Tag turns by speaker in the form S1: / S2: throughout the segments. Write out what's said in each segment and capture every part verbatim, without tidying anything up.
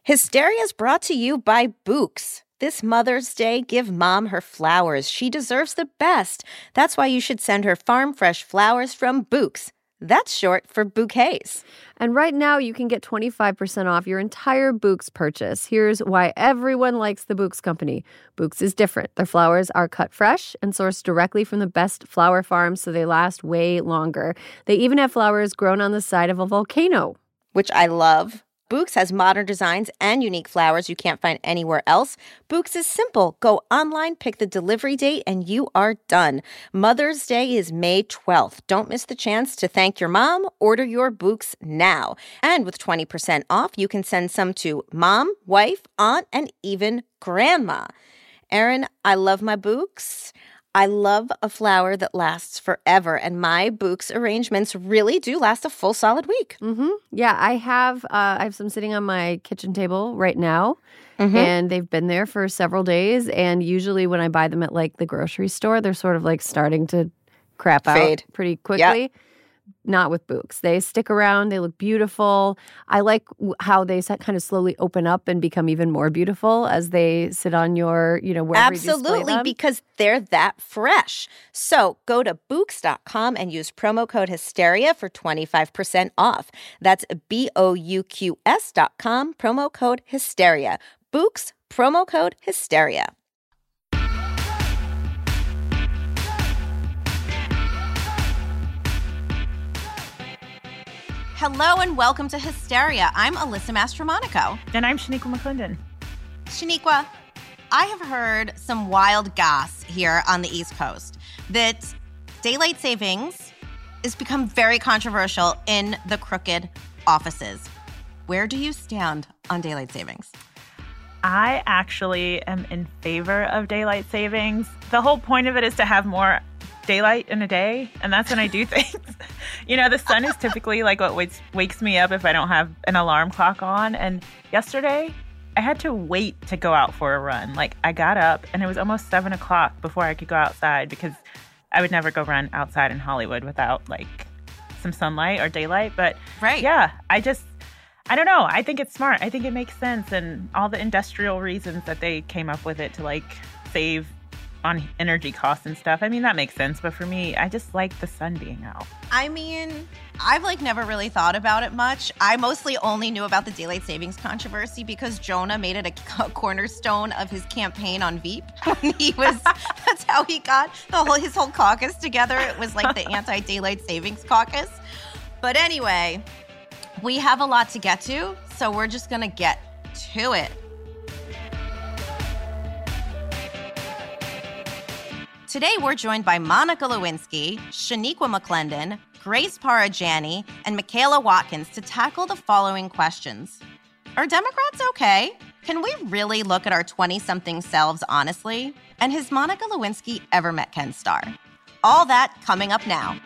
S1: Hysteria is brought to you by Bouqs. This Mother's Day, give Mom her flowers. She deserves the best. That's why you should send her farm fresh flowers from Bouqs. That's short for bouquets.
S2: And right now, you can get twenty-five percent off your entire Bouqs purchase. Here's why everyone likes the Bouqs company. Bouqs is different. Their flowers are cut fresh and sourced directly from the best flower farms, so they last way longer. They even have flowers grown on the side of a volcano,
S1: which I love. Bouqs has modern designs and unique flowers you can't find anywhere else. Bouqs is simple. Go online, pick the delivery date, and you are done. Mother's Day is May twelfth. Don't miss the chance to thank your mom. Order your Bouqs now. And with twenty percent off, you can send some to mom, wife, aunt, and even grandma. Erin, I love my Bouqs. I love a flower that lasts forever, and my Bouqs arrangements really do last a full solid week.
S2: Mm-hmm. Yeah, I have uh, I have some sitting on my kitchen table right now, mm-hmm. and they've been there for several days. And usually when I buy them at like the grocery store, they're sort of like starting to crap
S1: Fade.
S2: out pretty quickly.
S1: Yep.
S2: Not with Bouqs. They stick around. They look beautiful. I like how they kind of slowly open up and become even more beautiful as they sit on your, you know, wherever you display them.
S1: Absolutely, because they're that fresh. So go to Bouqs dot com and use promo code Hysteria for twenty-five percent off. That's B O U Q S dot com, promo code Hysteria. Bouqs, promo code Hysteria. Hello and welcome to Hysteria. I'm Alyssa Mastromonaco.
S3: And I'm Shaniqua McClendon.
S1: Shaniqua, I have heard some wild goss here on the East Coast that daylight savings has become very controversial in the crooked offices. Where do you stand on daylight savings?
S3: I actually am in favor of daylight savings. The whole point of it is to have more daylight in a day, and that's when I do things. You know, the sun is typically like what wakes, wakes me up if I don't have an alarm clock on. And yesterday, I had to wait to go out for a run. Like, I got up, and it was almost seven o'clock before I could go outside because I would never go run outside in Hollywood without, like, some sunlight or daylight. But,
S1: right.
S3: yeah, I just, I don't know. I think it's smart. I think it makes sense. And all the industrial reasons that they came up with it to, like, save on energy costs and stuff. I mean, that makes sense. But for me, I just like the sun being out.
S1: I mean, I've like never really thought about it much. I mostly only knew about the daylight savings controversy because Jonah made it a, a cornerstone of his campaign on Veep. When he was, that's how he got the whole his whole caucus together. It was like the anti-daylight savings caucus. But anyway, we have a lot to get to, so we're just gonna get to it. Today, we're joined by Monica Lewinsky, Shaniqua McClendon, Grace Parajani, and Michaela Watkins to tackle the following questions. Are Democrats okay? Can we really look at our twenty-something selves honestly? And has Monica Lewinsky ever met Ken Starr? All that coming up now.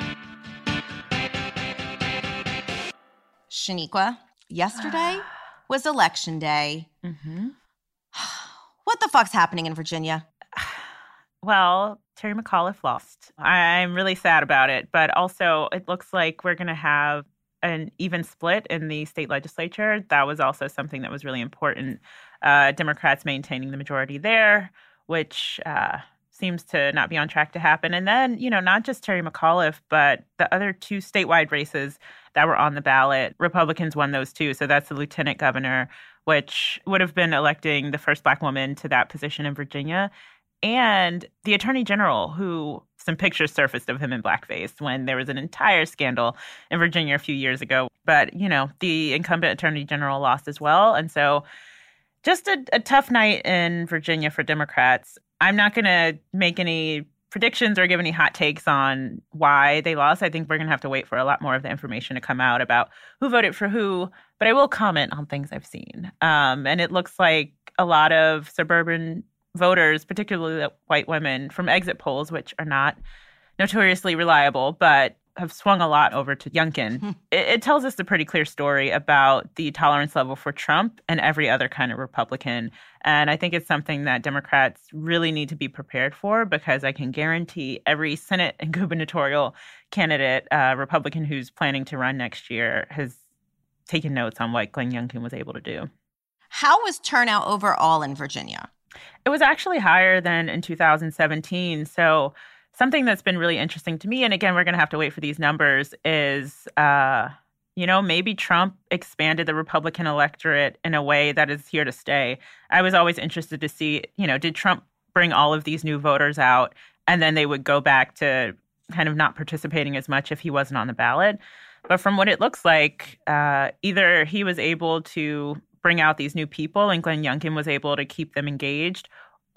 S1: Shaniqua, yesterday was election day.
S3: Mm-hmm.
S1: What the fuck's happening in Virginia?
S3: Well, Terry McAuliffe lost. I'm really sad about it, but also it looks like we're going to have an even split in the state legislature. That was also something that was really important. Uh, Democrats maintaining the majority there, which uh, seems to not be on track to happen. And then, you know, not just Terry McAuliffe, but the other two statewide races that were on the ballot, Republicans won those too. So that's the lieutenant governor, which would have been electing the first Black woman to that position in Virginia. And the attorney general, who some pictures surfaced of him in blackface when there was an entire scandal in Virginia a few years ago. But, you know, the incumbent attorney general lost as well. And so just a, a tough night in Virginia for Democrats. I'm not going to make any predictions or give any hot takes on why they lost. I think we're going to have to wait for a lot more of the information to come out about who voted for who. But I will comment on things I've seen. Um, and it looks like a lot of suburban voters, particularly white women, from exit polls, which are not notoriously reliable, but have swung a lot over to Youngkin. it, it tells us a pretty clear story about the tolerance level for Trump and every other kind of Republican. And I think it's something that Democrats really need to be prepared for, because I can guarantee every Senate and gubernatorial candidate, uh, Republican who's planning to run next year, has taken notes on what Glenn Youngkin was able to do.
S1: How was turnout overall in Virginia?
S3: It was actually higher than in two thousand seventeen. So something that's been really interesting to me, and again, we're going to have to wait for these numbers, is, uh, you know, maybe Trump expanded the Republican electorate in a way that is here to stay. I was always interested to see, you know, did Trump bring all of these new voters out and then they would go back to kind of not participating as much if he wasn't on the ballot? But from what it looks like, uh, either he was able to bring out these new people and Glenn Youngkin was able to keep them engaged,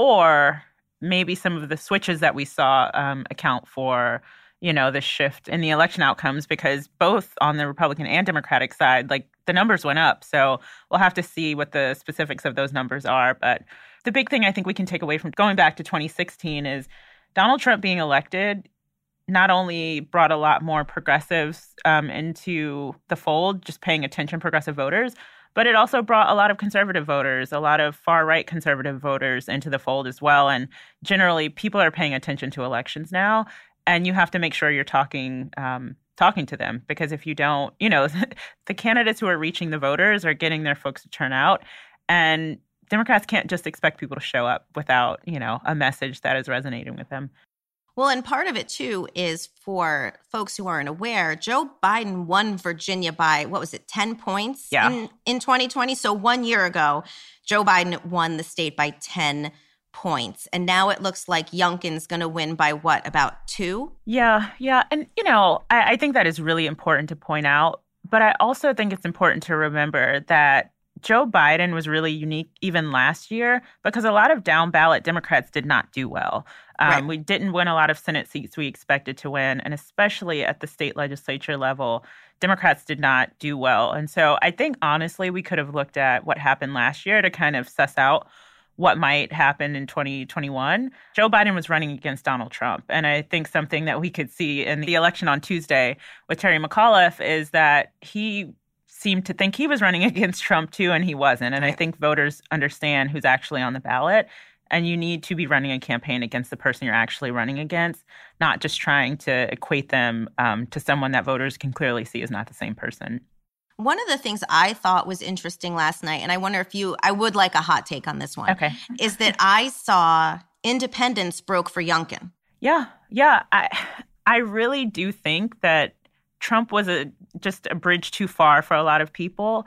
S3: or maybe some of the switches that we saw um, account for, you know, the shift in the election outcomes, because both on the Republican and Democratic side, like the numbers went up. So we'll have to see what the specifics of those numbers are. But the big thing I think we can take away from going back to twenty sixteen is Donald Trump being elected not only brought a lot more progressives um, into the fold, just paying attention, progressive voters, but it also brought a lot of conservative voters, a lot of far-right conservative voters into the fold as well. And generally, people are paying attention to elections now, and you have to make sure you're talking um, talking to them, because if you don't, you know, the candidates who are reaching the voters are getting their folks to turn out, and Democrats can't just expect people to show up without, you know, a message that is resonating with them.
S1: Well, and part of it, too, is for folks who aren't aware, Joe Biden won Virginia by, what was it, ten points
S3: yeah.
S1: in, in twenty twenty? So one year ago, Joe Biden won the state by ten points. And now it looks like Youngkin's going to win by, what, about two?
S3: Yeah, yeah. And, you know, I, I think that is really important to point out. But I also think it's important to remember that Joe Biden was really unique even last year because a lot of down-ballot Democrats did not do well. Um, right. We didn't win a lot of Senate seats we expected to win, and especially at the state legislature level, Democrats did not do well. And so I think, honestly, we could have looked at what happened last year to kind of suss out what might happen in twenty twenty-one. Joe Biden was running against Donald Trump. And I think something that we could see in the election on Tuesday with Terry McAuliffe is that he seemed to think he was running against Trump, too, and he wasn't. And I think voters understand who's actually on the ballot. And you need to be running a campaign against the person you're actually running against, not just trying to equate them um, to someone that voters can clearly see is not the same person.
S1: One of the things I thought was interesting last night, and I wonder if you, I would like a hot take on this one,
S3: okay,
S1: is that I saw independents broke for Youngkin.
S3: Yeah, yeah. I, I really do think that Trump was a just a bridge too far for a lot of people.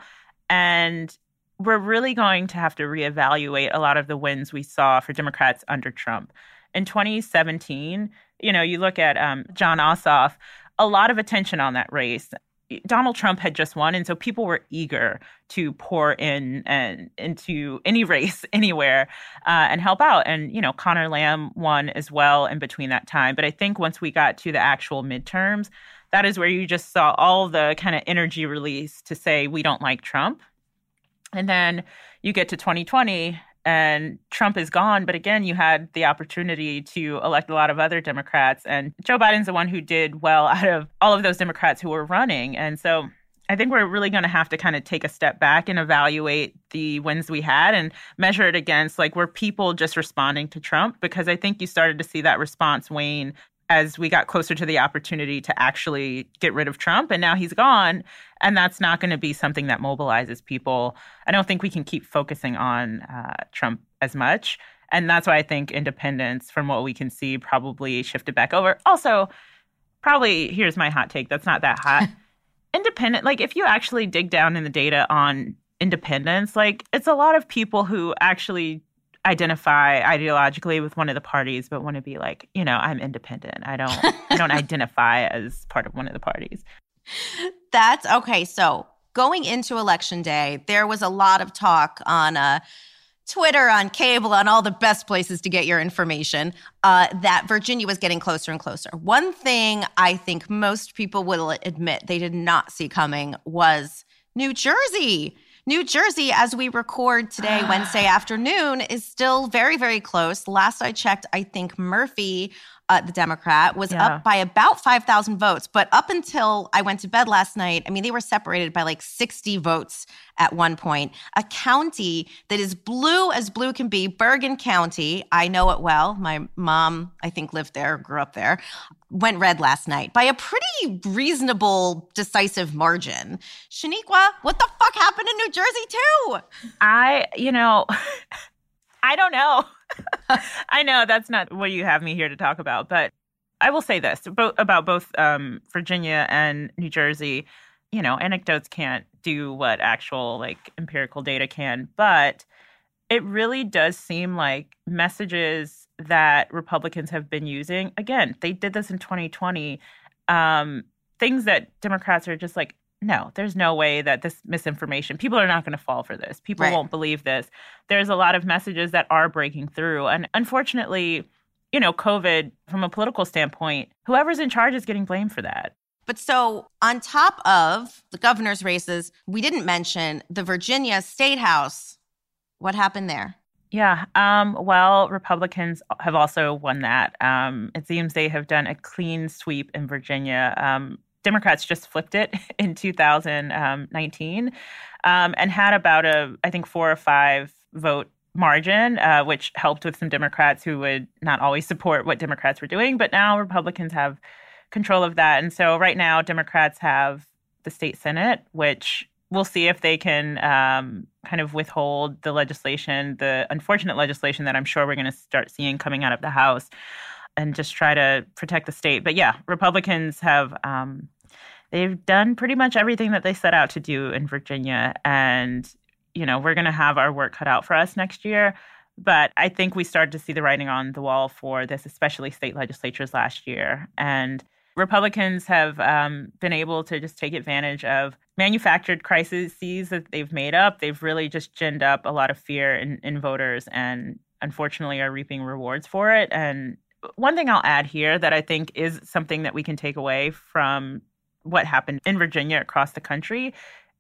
S3: And we're really going to have to reevaluate a lot of the wins we saw for Democrats under Trump. In twenty seventeen, you know, you look at um, Jon Ossoff, a lot of attention on that race. Donald Trump had just won, and so people were eager to pour in and into any race anywhere uh, and help out. And, you know, Conor Lamb won as well in between that time. But I think once we got to the actual midterms, that is where you just saw all the kind of energy release to say, we don't like Trump. And then you get to twenty twenty and Trump is gone. But again, you had the opportunity to elect a lot of other Democrats. And Joe Biden's the one who did well out of all of those Democrats who were running. And so I think we're really going to have to kind of take a step back and evaluate the wins we had and measure it against, like, were people just responding to Trump? Because I think you started to see that response wane as we got closer to the opportunity to actually get rid of Trump. And now he's gone. And that's not going to be something that mobilizes people. I don't think we can keep focusing on uh, Trump as much. And that's why I think independents, from what we can see, probably shifted back over. Also, probably, here's my hot take, that's not that hot. Independent, like, if you actually dig down in the data on independents, like, it's a lot of people who actually identify ideologically with one of the parties, but want to be like, you know, I'm independent. I don't I don't identify as part of one of the parties.
S1: That's okay. So going into Election Day, there was a lot of talk on uh, Twitter, on cable, on all the best places to get your information, uh, that Virginia was getting closer and closer. One thing I think most people will admit they did not see coming was New Jersey. New Jersey, as we record today, Wednesday afternoon, is still very, very close. Last I checked, I think Murphy uh, the Democrat, was
S3: Yeah.
S1: up by about five thousand votes. But up until I went to bed last night, I mean, they were separated by like sixty votes at one point. A county that is blue as blue can be, Bergen County, I know it well. My mom, I think, lived there, grew up there, went red last night by a pretty reasonable, decisive margin. Shaniqua, what the fuck happened in New Jersey too?
S3: I, you know, I don't know. I know that's not what you have me here to talk about, but I will say this bo- about both um, Virginia and New Jersey. You know, anecdotes can't do what actual like empirical data can, but it really does seem like messages that Republicans have been using. Again, they did this in twenty twenty. Um, things that Democrats are just like, no, there's no way that this misinformation, people are not going to fall for this. People
S1: Right.
S3: won't believe this. There's a lot of messages that are breaking through. And unfortunately, you know, COVID, from a political standpoint, whoever's in charge is getting blamed for that.
S1: But so on top of the governor's races, we didn't mention the Virginia State House. What happened there?
S3: Yeah. Um, well, Republicans have also won that. Um, it seems they have done a clean sweep in Virginia. Um, Democrats just flipped it in two thousand nineteen um, and had about a, I think, four or five vote margin, uh, which helped with some Democrats who would not always support what Democrats were doing. But now Republicans have control of that. And so right now, Democrats have the state Senate, which we'll see if they can um, kind of withhold the legislation, the unfortunate legislation that I'm sure we're going to start seeing coming out of the House, and just try to protect the state. But yeah, Republicans have, um, they've done pretty much everything that they set out to do in Virginia. And, you know, we're going to have our work cut out for us next year. But I think we started to see the writing on the wall for this, especially state legislatures last year. And Republicans have um, been able to just take advantage of manufactured crises that they've made up. They've really just ginned up a lot of fear in, in voters and unfortunately are reaping rewards for it. And one thing I'll add here that I think is something that we can take away from what happened in Virginia across the country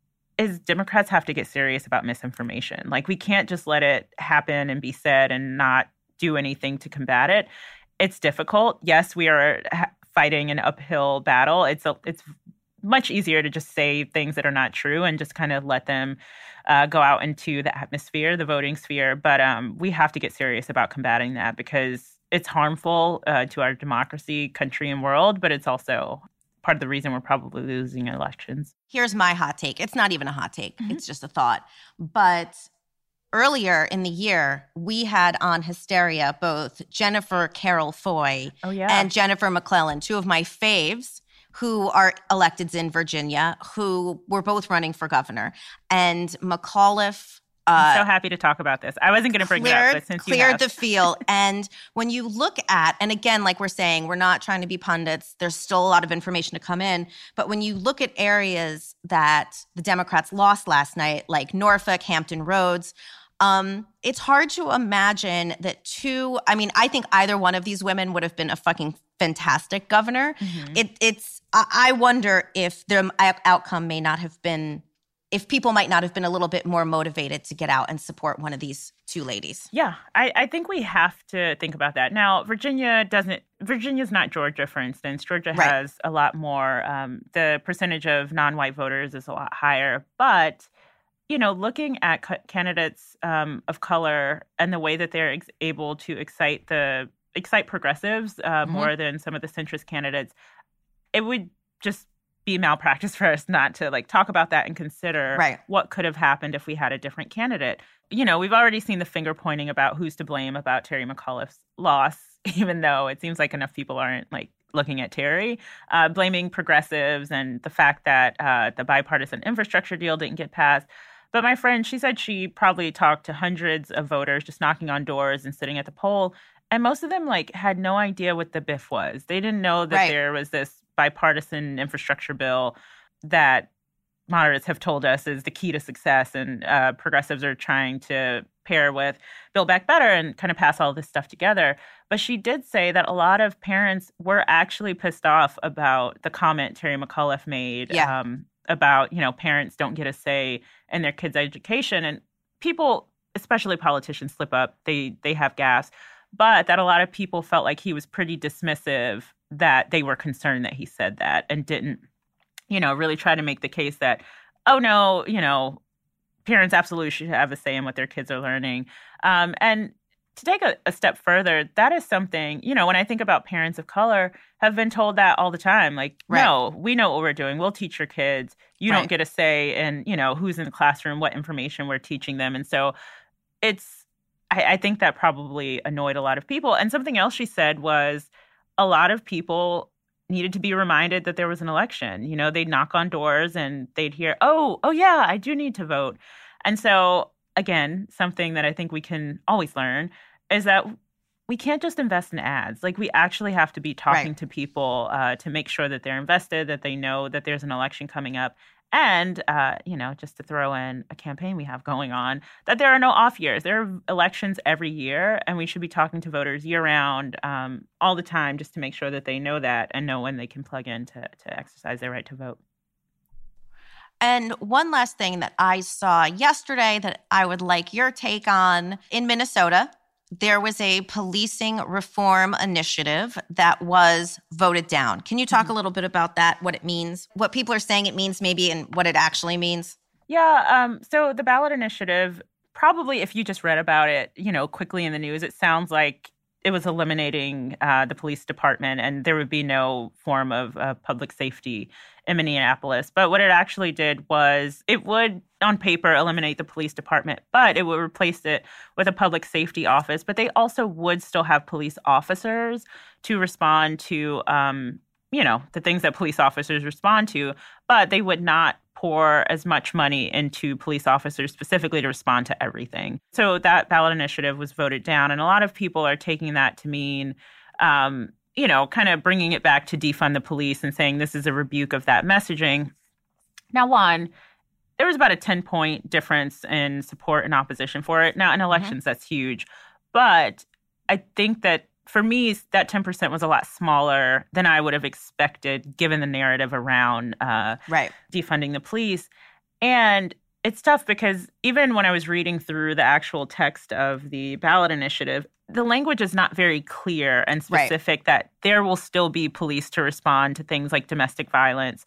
S3: is Democrats have to get serious about misinformation. Like, we can't just let it happen and be said and not do anything to combat it. It's difficult. Yes, we are ha- fighting an uphill battle. It's a, it's much easier to just say things that are not true and just kind of let them uh, go out into the atmosphere, the voting sphere. But um, we have to get serious about combating that because it's harmful uh, to our democracy, country, and world. But it's also part of the reason we're probably losing elections.
S1: Here's my hot take. It's not even a hot take. Mm-hmm. It's just a thought. But earlier in the year, we had on Hysteria both Jennifer Carroll Foy
S3: oh, yeah.
S1: and Jennifer McClellan, two of my faves who are electeds in Virginia, who were both running for governor. And McAuliffe
S3: I'm so happy to talk about this. I wasn't going to bring
S1: cleared,
S3: it up, but since you
S1: cleared
S3: have.
S1: the field. And when you look at, and again, like we're saying, we're not trying to be pundits. There's still a lot of information to come in. But when you look at areas that the Democrats lost last night, like Norfolk, Hampton Roads, um, it's hard to imagine that two, I mean, I think either one of these women would have been a fucking fantastic governor. Mm-hmm. It, it's, I, I wonder if the outcome may not have been if people might not have been a little bit more motivated to get out and support one of these two ladies.
S3: Yeah, I, I think we have to think about that. Now, Virginia doesn't, Virginia's not Georgia, for instance. Georgia
S1: right.
S3: has a lot more, um, the percentage of non-white voters is a lot higher. But, you know, looking at c- candidates um, of color and the way that they're ex- able to excite the, excite progressives uh, mm-hmm. more than some of the centrist candidates, it would just be malpractice for us not to like talk about that and consider
S1: right.
S3: what could have happened if we had a different candidate. You know, we've already seen the finger pointing about who's to blame about Terry McAuliffe's loss, even though it seems like enough people aren't like looking at Terry, uh, blaming progressives and the fact that uh, the bipartisan infrastructure deal didn't get passed. But my friend, she said she probably talked to hundreds of voters just knocking on doors and sitting at the poll. And most of them like had no idea what the B I F was. They didn't know that
S1: right.
S3: there was this bipartisan infrastructure bill that moderates have told us is the key to success. And uh, progressives are trying to pair with Build Back Better and kind of pass all this stuff together. But she did say that a lot of parents were actually pissed off about the comment Terry McAuliffe made
S1: yeah.
S3: um, about, you know, parents don't get a say in their kids' education. And people, especially politicians, slip up. They they have gaffes. but that a lot of people felt like he was pretty dismissive, that they were concerned that he said that and didn't, you know, really try to make the case that, oh, no, you know, parents absolutely should have a say in what their kids are learning. Um, and to take a, a step further, that is something, you know, when I think about parents of color, have been told that all the time. Like, right. no, we know what we're doing. We'll teach your kids. You right. don't get a say in, you know, who's in the classroom, what information we're teaching them. And so it's, I, I think that probably annoyed a lot of people. And something else she said was a lot of people needed to be reminded that there was an election. You know, they'd knock on doors and they'd hear, oh, oh, yeah, I do need to vote. And so, again, something that I think we can always learn is that we can't just invest in ads. Like, we actually have to be talking right. to people uh, to make sure that they're invested, that they know that there's an election coming up. And, uh, you know, just to throw in a campaign we have going on, that there are no off years. There are elections every year, and we should be talking to voters year-round, um, all the time, just to make sure that they know that and know when they can plug in to, to exercise their right to vote.
S1: And one last thing that I saw yesterday that I would like your take on. In Minnesota, there was a policing reform initiative that was voted down. Can you talk mm-hmm. a little bit about that, what it means, what people are saying it means maybe, and what it actually means?
S3: Yeah, um, so the ballot initiative, probably if you just read about it, you know, quickly in the news, it sounds like it was eliminating uh, the police department and there would be no form of uh, public safety in Minneapolis. But what it actually did was it would, on paper, eliminate the police department, but it would replace it with a public safety office. But they also would still have police officers to respond to, um, you know, the things that police officers respond to, but they would not pour as much money into police officers specifically to respond to everything. So that ballot initiative was voted down. And a lot of people are taking that to mean, um, you know, kind of bringing it back to defund the police and saying this is a rebuke of that messaging. Now, one, there was about a ten-point difference in support and opposition for it. Now, in elections, mm-hmm. that's huge. But I think that for me, that ten percent was a lot smaller than I would have expected, given the narrative around uh,
S1: right.
S3: defunding the police. And it's tough because even when I was reading through the actual text of the ballot initiative, the language is not very clear and specific right. that there will still be police to respond to things like domestic violence.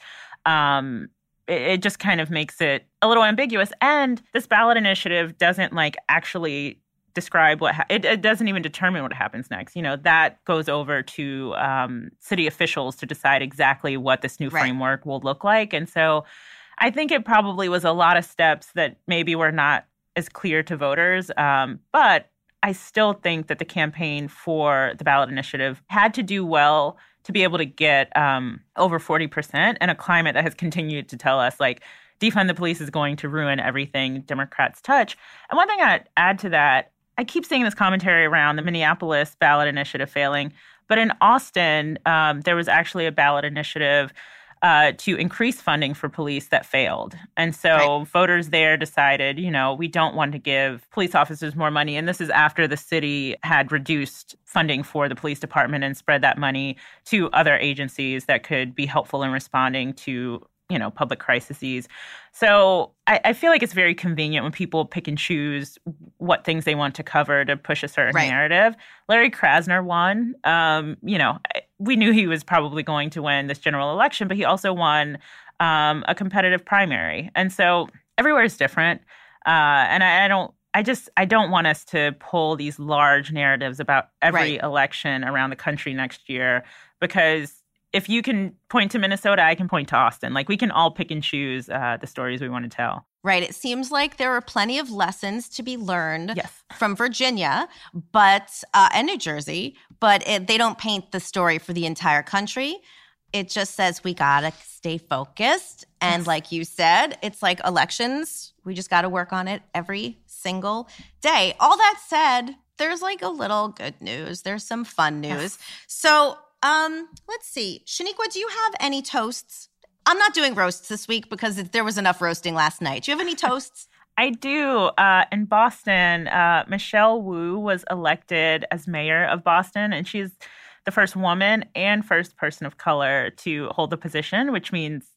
S3: Um, it, it just kind of makes it a little ambiguous. And this ballot initiative doesn't like actually describe what ha- it, it doesn't even determine what happens next. You know, that goes over to um, city officials to decide exactly what this new right. framework will look like. And so I think it probably was a lot of steps that maybe were not as clear to voters. Um, but I still think that the campaign for the ballot initiative had to do well to be able to get um, over forty percent in a climate that has continued to tell us, like, defund the police is going to ruin everything Democrats touch. And one thing I'd add to that, I keep seeing this commentary around the Minneapolis ballot initiative failing, but in Austin, um, there was actually a ballot initiative uh, to increase funding for police that failed. And so right. voters there decided, you know, we don't want to give police officers more money. And this is after the city had reduced funding for the police department and spread that money to other agencies that could be helpful in responding to, you know, public crises. So I, I feel like it's very convenient when people pick and choose what things they want to cover to push a certain right. narrative. Larry Krasner won. Um, you know, we knew he was probably going to win this general election, but he also won um, a competitive primary. And so everywhere is different. Uh, and I, I don't, I just, I don't want us to pull these large narratives about every right. election around the country next year, because if you can point to Minnesota, I can point to Austin. Like, we can all pick and choose uh, the stories we want to tell.
S1: Right. It seems like there are plenty of lessons to be learned
S3: yes.
S1: from Virginia, but uh, and New Jersey, but it, they don't paint the story for the entire country. It just says we got to stay focused. And yes. like you said, it's like elections. We just got to work on it every single day. All that said, there's like a little good news. There's some fun news. Yes. So Um, let's see. Shaniqua, do you have any toasts? I'm not doing roasts this week because there was enough roasting last night. Do you have any toasts?
S3: I do. Uh, in Boston, uh, Michelle Wu was elected as mayor of Boston, and she's the first woman and first person of color to hold the position, which means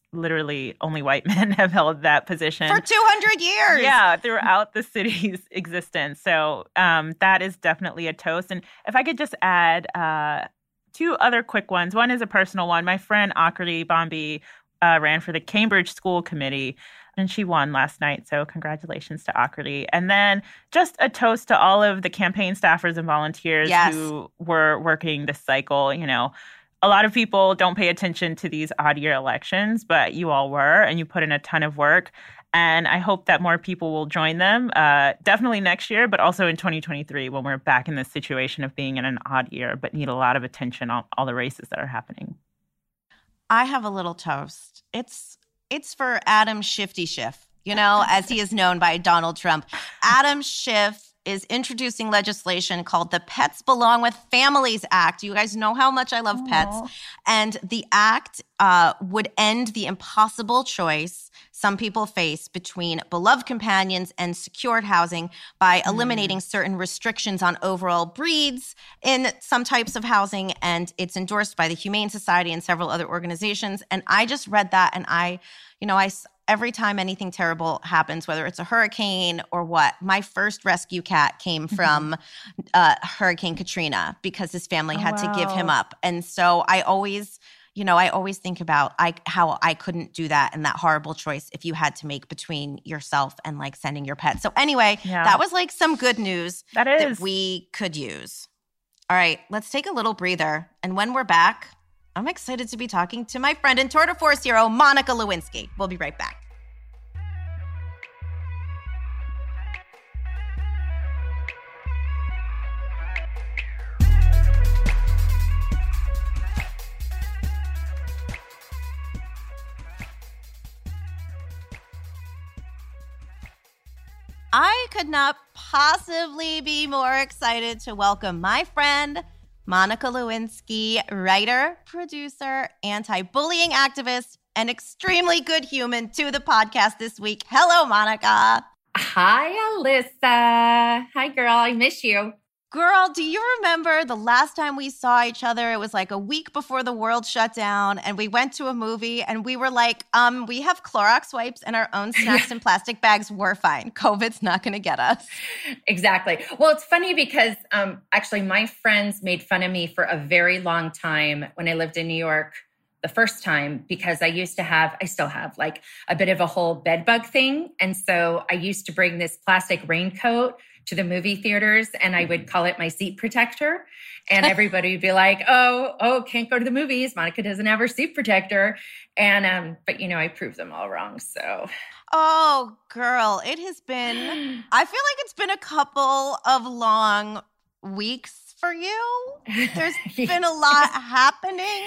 S3: literally only white men have held that position.
S1: For two hundred years.
S3: Yeah, throughout the city's existence. So um, that is definitely a toast. And if I could just add uh, two other quick ones. One is a personal one. My friend Akriti Bombi uh, ran for the Cambridge School Committee, and she won last night. So congratulations to Akriti. And then just a toast to all of the campaign staffers and volunteers
S1: yes.
S3: who were working this cycle. You know, a lot of people don't pay attention to these odd year elections, but you all were, and you put in a ton of work. And I hope that more people will join them, uh, definitely next year, but also in twenty twenty-three when we're back in this situation of being in an odd year, but need a lot of attention on all the races that are happening.
S1: I have a little toast. It's it's for Adam Shifty Schiff, you know, as he is known by Donald Trump. Adam Schiff is introducing legislation called the Pets Belong with Families Act. You guys know how much I love
S3: Aww.
S1: pets. And the act uh, would end the impossible choice some people face between beloved companions and secured housing by eliminating mm. certain restrictions on overall breeds in some types of housing. And it's endorsed by the Humane Society and several other organizations. And I just read that, and I, you know, I every time anything terrible happens, whether it's a hurricane or what, my first rescue cat came from uh, Hurricane Katrina because his family had oh, wow. to give him up. And so I always, you know, I always think about I, how I couldn't do that and that horrible choice if you had to make between yourself and like sending your pet. So anyway, yeah. that was like some good news
S3: that is
S1: that we could use. All right, let's take a little breather. And when we're back, I'm excited to be talking to my friend and Tour de Force hero, Monica Lewinsky. We'll be right back. I could not possibly be more excited to welcome my friend, Monica Lewinsky, writer, producer, anti-bullying activist, and extremely good human, to the podcast this week. Hello, Monica.
S4: Hi, Alyssa. Hi, girl. I miss you.
S1: Girl, do you remember the last time we saw each other? It was like a week before the world shut down, and we went to a movie, and we were like, um, we have Clorox wipes and our own snacks in plastic bags. We're fine. COVID's not going to get us.
S4: Exactly. Well, it's funny because um, actually my friends made fun of me for a very long time when I lived in New York the first time, because I used to have, I still have like a bit of a whole bed bug thing. And so I used to bring this plastic raincoat to the movie theaters, and I would call it my seat protector. And everybody would be like, oh, oh, can't go to the movies. Monica doesn't have her seat protector. And, um, but you know, I proved them all wrong. So.
S1: Oh, girl, it has been, I feel like it's been a couple of long weeks for you. There's been a lot happening.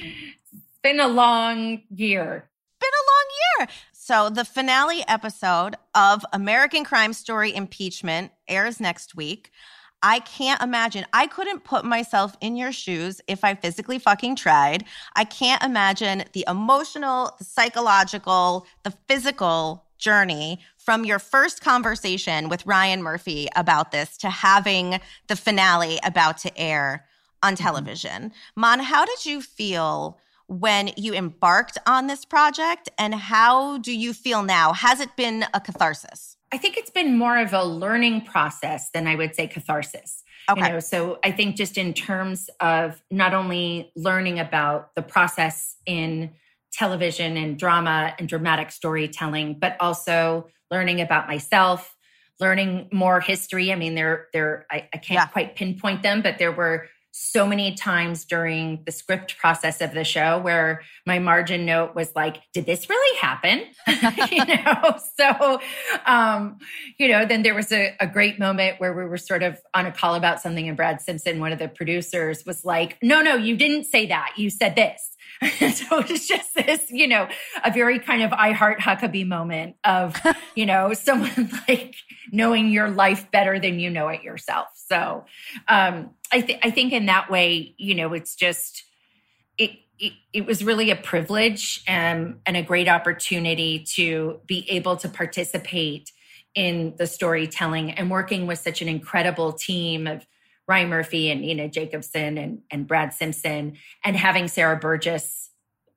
S4: It's been a long year.
S1: Been a long year. So the finale episode of American Crime Story Impeachment airs next week. I can't imagine. I couldn't put myself in your shoes if I physically fucking tried. I can't imagine the emotional, the psychological, the physical journey from your first conversation with Ryan Murphy about this to having the finale about to air on television. Mm-hmm. Mon, how did you feel when you embarked on this project, and how do you feel now? Has it been a catharsis?
S4: I think it's been more of a learning process than I would say catharsis.
S1: Okay.
S4: You know, so I think just in terms of not only learning about the process in television and drama and dramatic storytelling, but also learning about myself, learning more history. I mean, there, there, I, I can't yeah. quite pinpoint them, but there were so many times during the script process of the show where my margin note was like, did this really happen? you know, so, um, you know, then there was a, a great moment where we were sort of on a call about something, and Brad Simpson, one of the producers, was like, no, no, you didn't say that. You said this. So it was just this, you know, a very kind of I Heart Huckabee moment of, you know, someone like knowing your life better than you know it yourself. So um, I, th- I think in that way, you know, it's just, it, it, it was really a privilege and, and a great opportunity to be able to participate in the storytelling and working with such an incredible team of Ryan Murphy and Nina Jacobson and, and Brad Simpson, and having Sarah Burgess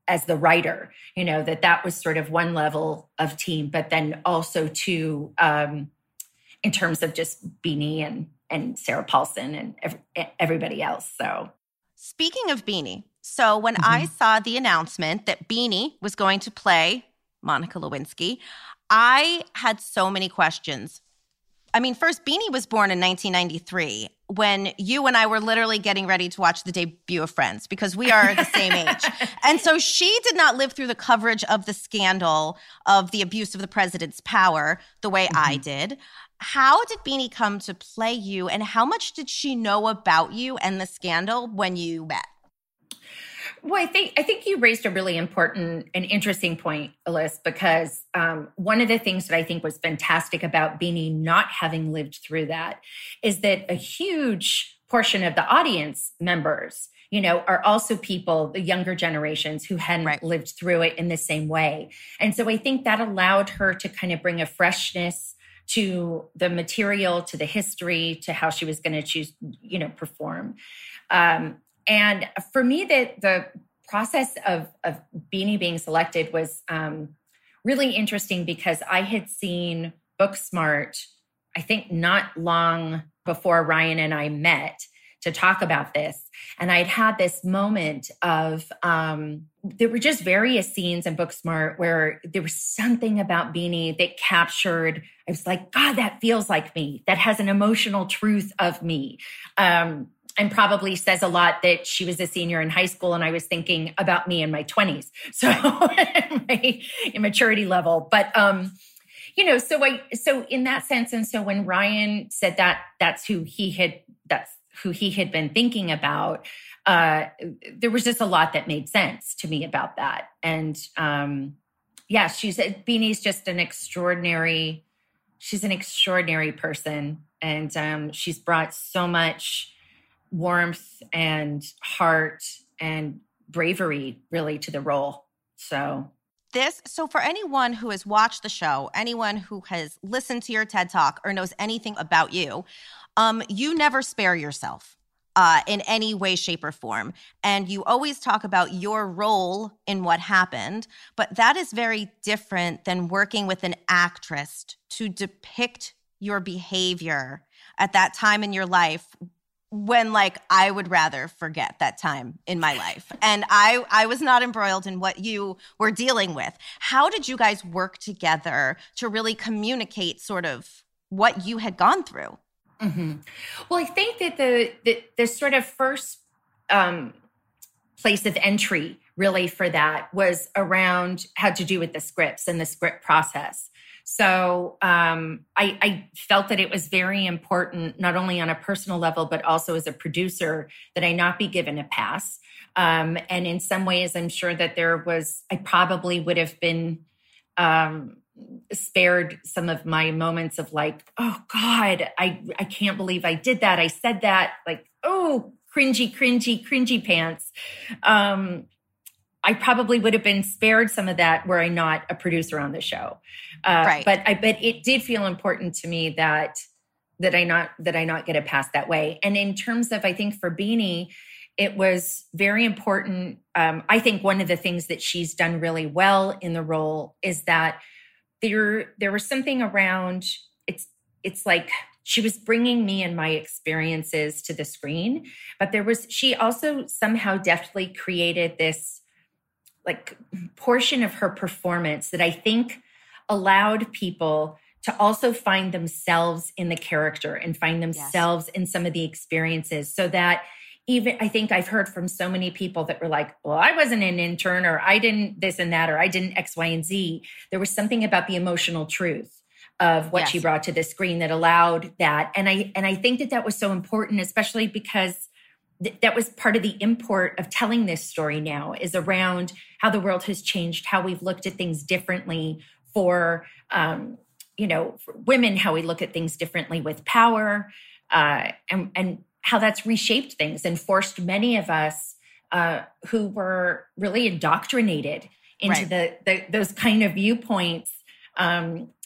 S4: as the writer, you know, that that was sort of one level of team, but then also to, um, in terms of just Beanie and, and Sarah Paulson and ev- everybody else. So
S1: speaking of Beanie, so when
S4: Mm-hmm.
S1: I saw the announcement that Beanie was going to play Monica Lewinsky, I had so many questions. I mean, first, Beanie was born in nineteen ninety-three when you and I were literally getting ready to watch the debut of Friends because we are the same age. And so she did not live through the coverage of the scandal of the abuse of the president's power the way
S4: Mm-hmm.
S1: I did. How did Beanie come to play you, and how much did she know about you and the scandal when you met?
S4: Well, I think I think you raised a really important and interesting point, Alyssa, because um, one of the things that I think was fantastic about Beanie not having lived through that is that a huge portion of the audience members, you know, are also people, the younger generations who hadn't
S1: Right.
S4: lived through it in the same way. And so I think that allowed her to kind of bring a freshness to the material, to the history, to how she was going to choose, you know, perform. Um, And for me, the, the process of, of Beanie being selected was um, really interesting because I had seen Booksmart, I think not long before Ryan and I met to talk about this. And I'd had this moment of, um, there were just various scenes in Booksmart where there was something about Beanie that captured, I was like, God, that feels like me. That has an emotional truth of me. Um, And probably says a lot that she was a senior in high school and I was thinking about me in my twenties. So my immaturity level. But, um, you know, so I, so in that sense, and so when Ryan said that, that's who he had, that's who he had been thinking about, uh, there was just a lot that made sense to me about that. And, um, yeah, she's, Beanie's just an extraordinary, she's an extraordinary person. And, um, she's brought so much warmth and heart and bravery really to the role. So
S1: This, so for anyone who has watched the show, anyone who has listened to your TED Talk or knows anything about you, um, you never spare yourself uh, in any way, shape, or form. And you always talk about your role in what happened, but that is very different than working with an actress to depict your behavior at that time in your life when, like, I would rather forget that time in my life. And I, I was not embroiled in what you were dealing with. How did you guys work together to really communicate sort of what you had gone through?
S4: Mm-hmm. Well, I think that the, the, the sort of first um, place of entry really for that was around had to do with the scripts and the script process. So um, I, I felt that it was very important, not only on a personal level, but also as a producer, that I not be given a pass. Um, and in some ways, I'm sure that there was, I probably would have been um, spared some of my moments of like, oh God, I, I can't believe I did that. I said that, like, oh, cringy, cringy, cringy pants. Um, I probably would have been spared some of that were I not a producer on the show. Uh,
S1: Right.
S4: But I, but it did feel important to me that, that I not, that I not get it passed that way. And in terms of, I think for Beanie, it was very important. Um, I think one of the things that she's done really well in the role is that there, there was something around, it's, it's like she was bringing me and my experiences to the screen, but there was, she also somehow deftly created this like portion of her performance that I think allowed people to also find themselves in the character and find themselves yes. in some of the experiences, so that even, I think I've heard from so many people that were like, well, I wasn't an intern, or I didn't this and that, or I didn't X, Y, and Z. There was something about the emotional truth of what yes. she brought to the screen that allowed that. And I, and I think that that was so important, especially because th- that was part of the import of telling this story now, is around how the world has changed, how we've looked at things differently for, um, you know, for women, how we look at things differently with power, uh, and, and how that's reshaped things and forced many of us uh, who were really indoctrinated into right. the, the those kind of viewpoints um,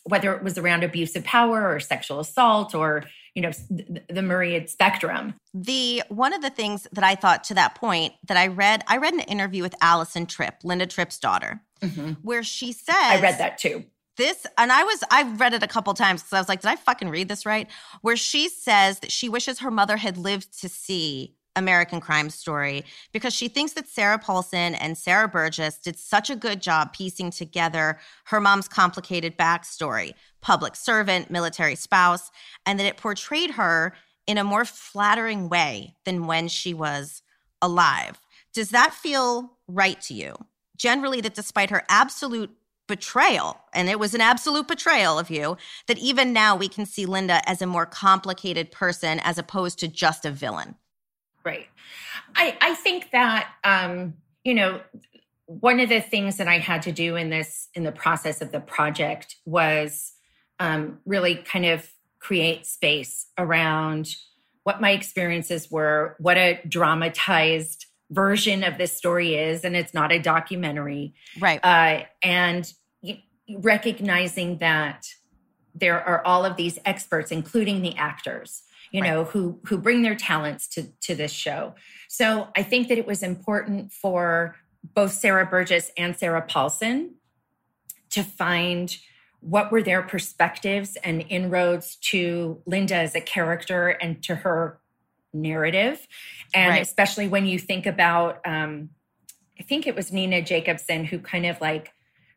S4: whether it was around abuse of power or sexual assault or, you know, the, the myriad spectrum.
S1: The one of the things that I thought to that point that I read, I read an interview with Allison Tripp, Linda Tripp's daughter, mm-hmm. where she says,
S4: I read that too.
S1: This, and I was, I've read it a couple times because I was like, did I fucking read this right? Where she says that she wishes her mother had lived to see American Crime Story because she thinks that Sarah Paulson and Sarah Burgess did such a good job piecing together her mom's complicated backstory, public servant, military spouse, and that it portrayed her in a more flattering way than when she was alive. Does that feel right to you? Generally, that despite her absolute betrayal, and it was an absolute betrayal of you, that even now we can see Linda as a more complicated person as opposed to just a villain.
S4: Right. I, I think that, um, you know, one of the things that I had to do in this, in the process of the project was um, really kind of create space around what my experiences were, what a dramatized version of this story is, and it's not a documentary.
S1: Right.
S4: Uh, and recognizing that there are all of these experts, including the actors, you know, right. who who bring their talents to, to this show. So I think that it was important for both Sarah Burgess and Sarah Paulson to find what were their perspectives and inroads to Linda as a character and to her narrative. And right. especially when you think about, um, I think it was Nina Jacobson who kind of like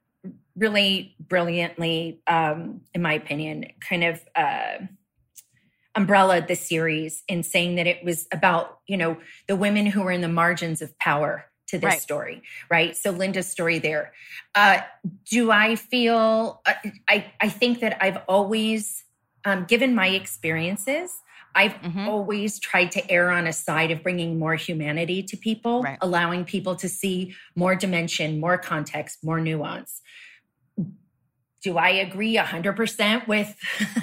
S4: really brilliantly, um, in my opinion, kind of uh, umbrellaed the series in saying that it was about, you know, the women who were in the margins of power to this right. story, right? So Linda's story there. Uh, do I feel, uh, I, I think that I've always, um, given my experiences, I've mm-hmm. always tried to err on a side of bringing more humanity to people, right. allowing people to see more dimension, more context, more nuance. Do I agree one hundred percent with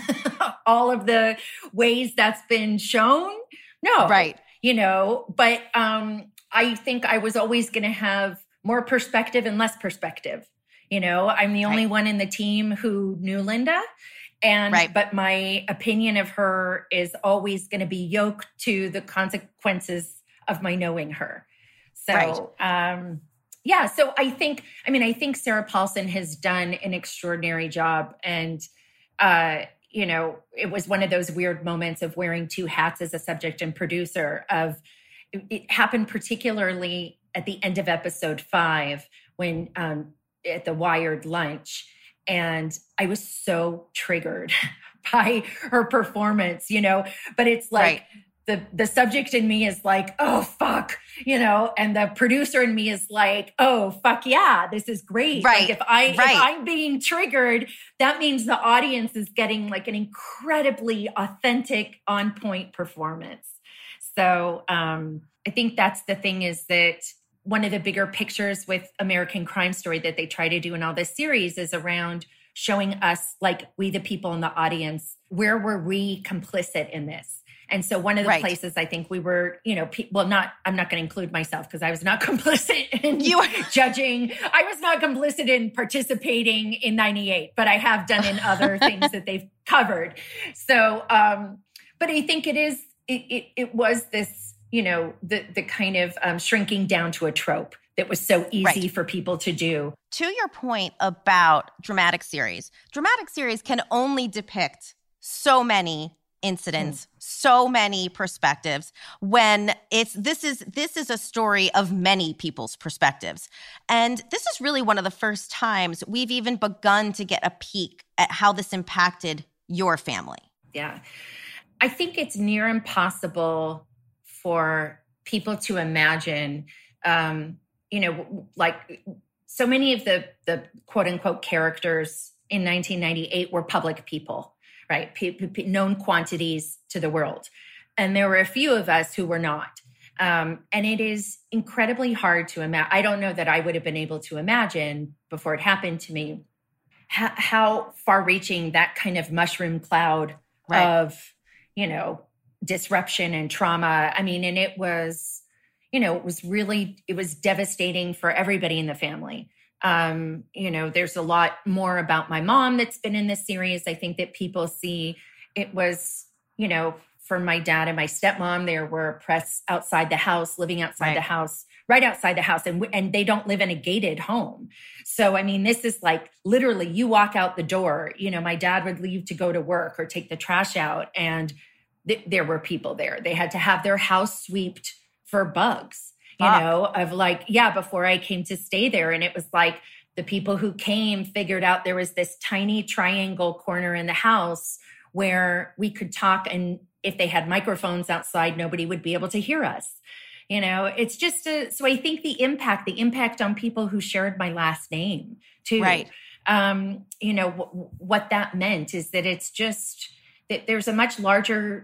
S4: all of the ways that's been shown? No.
S1: Right.
S4: You know, but um, I think I was always going to have more perspective and less perspective. You know, I'm the only right. one in the team who knew Linda. And, right. but my opinion of her is always going to be yoked to the consequences of my knowing her. So, right. um, yeah, so I think, I mean, I think Sarah Paulson has done an extraordinary job. And, uh, you know, it was one of those weird moments of wearing two hats as a subject and producer of, it, it happened particularly at the end of episode five when, um, at the Wired lunch. And I was so triggered by her performance, you know, but it's like right. the, the subject in me is like, oh, fuck, you know, and the producer in me is like, oh, fuck yeah, this is great.
S1: Right.
S4: Like if, I,
S1: right.
S4: if I'm being triggered, that means the audience is getting like an incredibly authentic, on point performance. So um, I think that's the thing is that one of the bigger pictures with American Crime Story that they try to do in all this series is around showing us, like we the people in the audience, where were we complicit in this? And so one of the right. places I think we were, you know, pe- well, not, I'm not going to include myself because I was not complicit in you judging. I was not complicit in participating in ninety-eight, but I have done in other things that they've covered. So, um, but I think it is, it, it, it was this, you know, the the kind of um, shrinking down to a trope that was so easy right. for people to do.
S1: To your point about dramatic series, dramatic series can only depict so many incidents, mm. so many perspectives when it's this is this is a story of many people's perspectives. And this is really one of the first times we've even begun to get a peek at how this impacted your family.
S4: Yeah. I think it's near impossible for people to imagine, um, you know, like so many of the, the quote unquote characters in nineteen ninety-eight were public people, right? P- p- known quantities to the world. And there were a few of us who were not. Um, and it is incredibly hard to imagine. I don't know that I would have been able to imagine before it happened to me, ha- how far reaching that kind of mushroom cloud right. of, you know, disruption and trauma. I mean, and it was, you know, it was really, it was devastating for everybody in the family. Um, you know, there's a lot more about my mom that's been in this series. I think that people see it was, you know, for my dad and my stepmom, there were press outside the house, living outside
S3: Right.
S4: the house, right outside the house. And, and they don't live in a gated home. So, I mean, this is like literally you walk out the door, you know, my dad would leave to go to work or take the trash out. And th- there were people there. They had to have their house swept for bugs, you
S1: Fuck.
S4: know, of like, yeah, before I came to stay there. And it was like the people who came figured out there was this tiny triangle corner in the house where we could talk. And if they had microphones outside, nobody would be able to hear us. You know, it's just a, so I think the impact, the impact on people who shared my last name too.
S1: Right.
S4: Um, you know, w- what that meant is that it's just that there's a much larger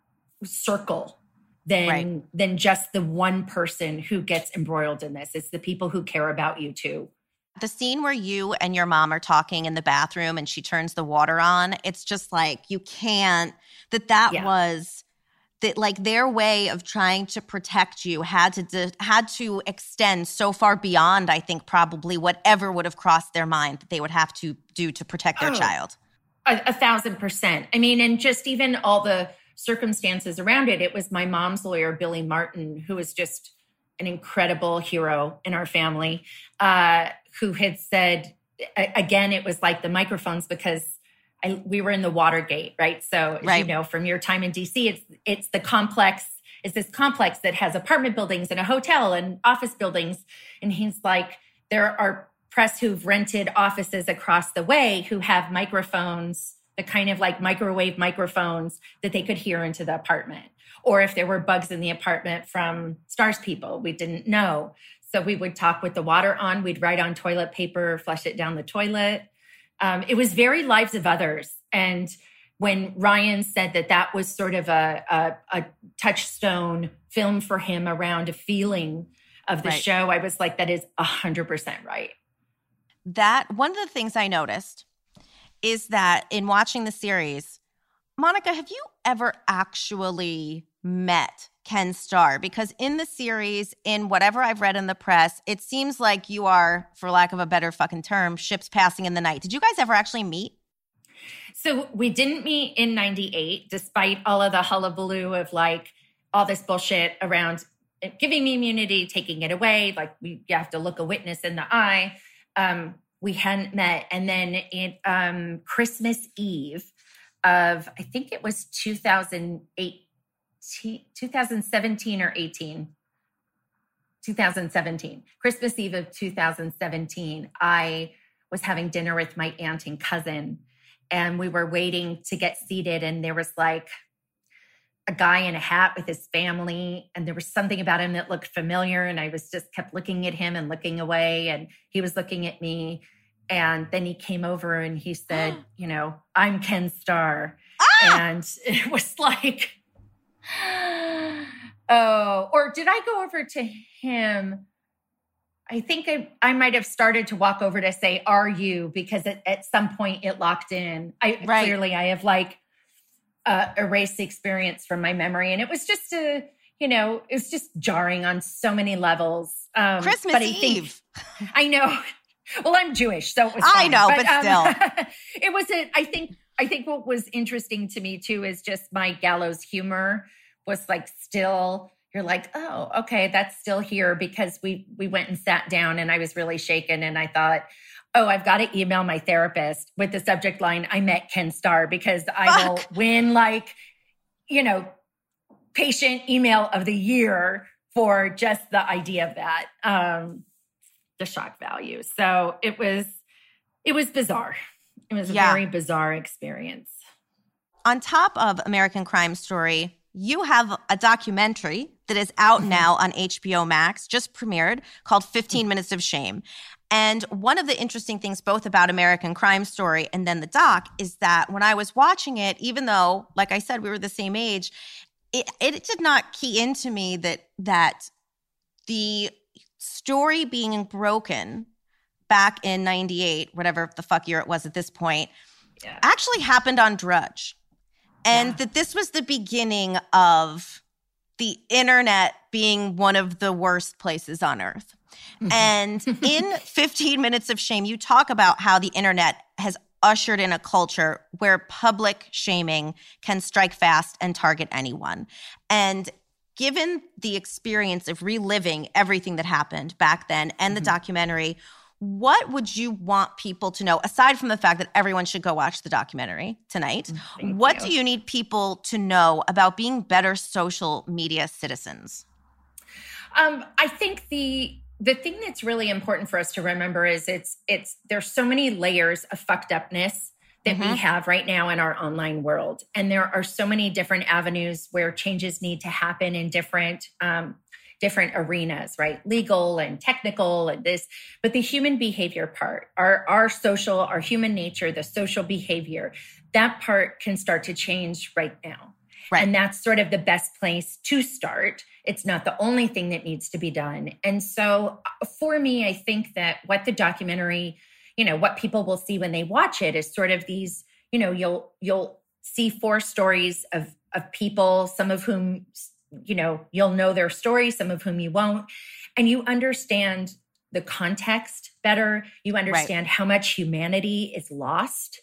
S4: circle than,
S1: Right.
S4: than just the one person who gets embroiled in this. It's the people who care about you too.
S1: The scene where you and your mom are talking in the bathroom and she turns the water on, it's just like, you can't, that that
S4: Yeah.
S1: was, that like their way of trying to protect you had to, de- had to extend so far beyond, I think, probably whatever would have crossed their mind that they would have to do to protect their
S4: Oh.
S1: child.
S4: A, a thousand percent. I mean, and just even all the circumstances around it. It was my mom's lawyer, Billy Martin, who was just an incredible hero in our family, uh, who had said, a- again, it was like the microphones because I, we were in the Watergate, right? So, as
S1: Right.
S4: you know, from your time in D C, it's it's the complex, it's this complex that has apartment buildings and a hotel and office buildings. And he's like, there are press who've rented offices across the way who have microphones, the kind of like microwave microphones that they could hear into the apartment. Or if there were bugs in the apartment from STARS people, we didn't know. So we would talk with the water on, we'd write on toilet paper, flush it down the toilet. Um, it was very Lives of Others. And when Ryan said that that was sort of a, a, a touchstone film for him around a feeling of the
S1: Right.
S4: show, I was like, that is one hundred percent right.
S1: That one of the things I noticed is that in watching the series, Monica, have you ever actually met Ken Starr? Because in the series, in whatever I've read in the press, it seems like you are, for lack of a better fucking term, ships passing in the night. Did you guys ever actually meet?
S4: So we didn't meet in ninety-eight, despite all of the hullabaloo of like all this bullshit around giving me immunity, taking it away. Like we, you have to look a witness in the eye. Um, we hadn't met. And then in um, Christmas Eve of, I think it was two thousand eight, two thousand seventeen or eighteen, two thousand seventeen, Christmas Eve of two thousand seventeen, I was having dinner with my aunt and cousin, and we were waiting to get seated. And there was like a guy in a hat with his family, and there was something about him that looked familiar. And I was just kept looking at him and looking away, and he was looking at me. And then he came over and he said, you know, I'm Ken Starr.
S1: Ah!
S4: And it was like, oh, or did I go over to him? I think I, I might have started to walk over to say, are you? Because at, at some point it locked in. I
S1: Right.
S4: Clearly I have like uh, erased the experience from my memory. And it was just a, you know, it was just jarring on so many levels. Um,
S1: Christmas
S4: but I think-
S1: Eve.
S4: I know. Well, I'm Jewish, so it was
S1: I
S4: fine.
S1: know, but still.
S4: it was a, I think, I think what was interesting to me too is just my gallows humor was like still, you're like, oh, okay, that's still here, because we we went and sat down and I was really shaken and I thought, oh, I've got to email my therapist with the subject line, I met Ken Starr, because I
S1: Fuck.
S4: will win like, you know, patient email of the year for just the idea of that. Um, the shock value. So it was, it was bizarre. It was a
S1: Yeah.
S4: very bizarre experience.
S1: On top of American Crime Story, you have a documentary that is out
S4: Mhm.
S1: now on H B O Max, just premiered, called fifteen Minutes of Shame. And one of the interesting things both about American Crime Story and then the doc is that when I was watching it, even though, like I said, we were the same age, it, it did not key into me that that the story being broken back in ninety-eight, whatever the fuck year it was at this point,
S4: Yeah.
S1: actually happened on Drudge. And
S4: Yeah.
S1: that this was the beginning of the internet being one of the worst places on earth. Mm-hmm. And in fifteen minutes of Shame, you talk about how the internet has ushered in a culture where public shaming can strike fast and target anyone. And given the experience of reliving everything that happened back then and mm-hmm. the documentary, what would you want people to know, aside from the fact that everyone should go watch the documentary tonight?
S4: Thank
S1: what
S4: you.
S1: do you need people to know about being better social media citizens?
S4: Um, I think the the thing that's really important for us to remember is it's it's there's so many layers of fucked upness that mm-hmm. we have right now in our online world. And there are so many different avenues where changes need to happen in different um, different arenas, right? Legal and technical and this, but the human behavior part, our, our social, our human nature, the social behavior, that part can start to change right now.
S1: Right.
S4: And that's sort of the best place to start. It's not the only thing that needs to be done. And so for me, I think that what the documentary, you know, what people will see when they watch it is sort of these, you know, you'll, you'll see four stories of, of people, some of whom, you know, you'll know their stories, some of whom you won't. And you understand the context better. You understand right. how much humanity is lost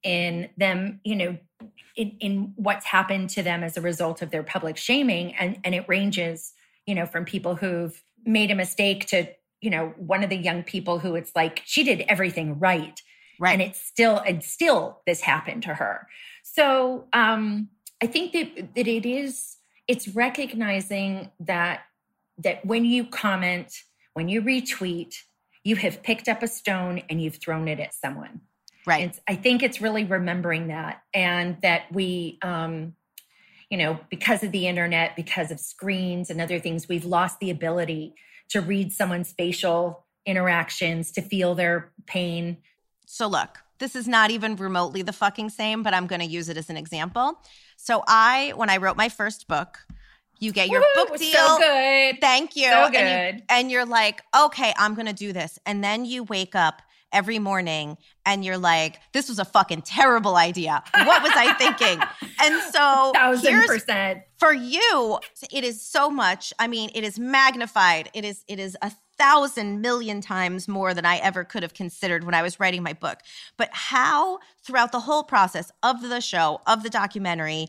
S4: in them, you know, in, in what's happened to them as a result of their public shaming. And, and it ranges, you know, from people who've made a mistake to, you know, one of the young people who it's like, she did everything right.
S1: Right.
S4: And it's still, and still this happened to her. So um, I think that, that it is, it's recognizing that, that when you comment, when you retweet, you have picked up a stone and you've thrown it at someone.
S1: Right.
S4: It's, I think it's really remembering that, and that we, um, you know, because of the internet, because of screens and other things, we've lost the ability to read someone's facial interactions, to feel their pain.
S1: So look, this is not even remotely the fucking same, but I'm going to use it as an example. So I, when I wrote my first book, you get your
S4: Woo,
S1: book deal.
S4: So good.
S1: Thank you.
S4: So good.
S1: And, you, and you're like, okay, I'm going to do this. And then you wake up every morning and you're like, this was a fucking terrible idea. What was I thinking? And so
S4: Thousand percent.
S1: For you, it is so much. I mean, it is magnified. It is, it is a thousand million times more than I ever could have considered when I was writing my book. But how, throughout the whole process of the show, of the documentary,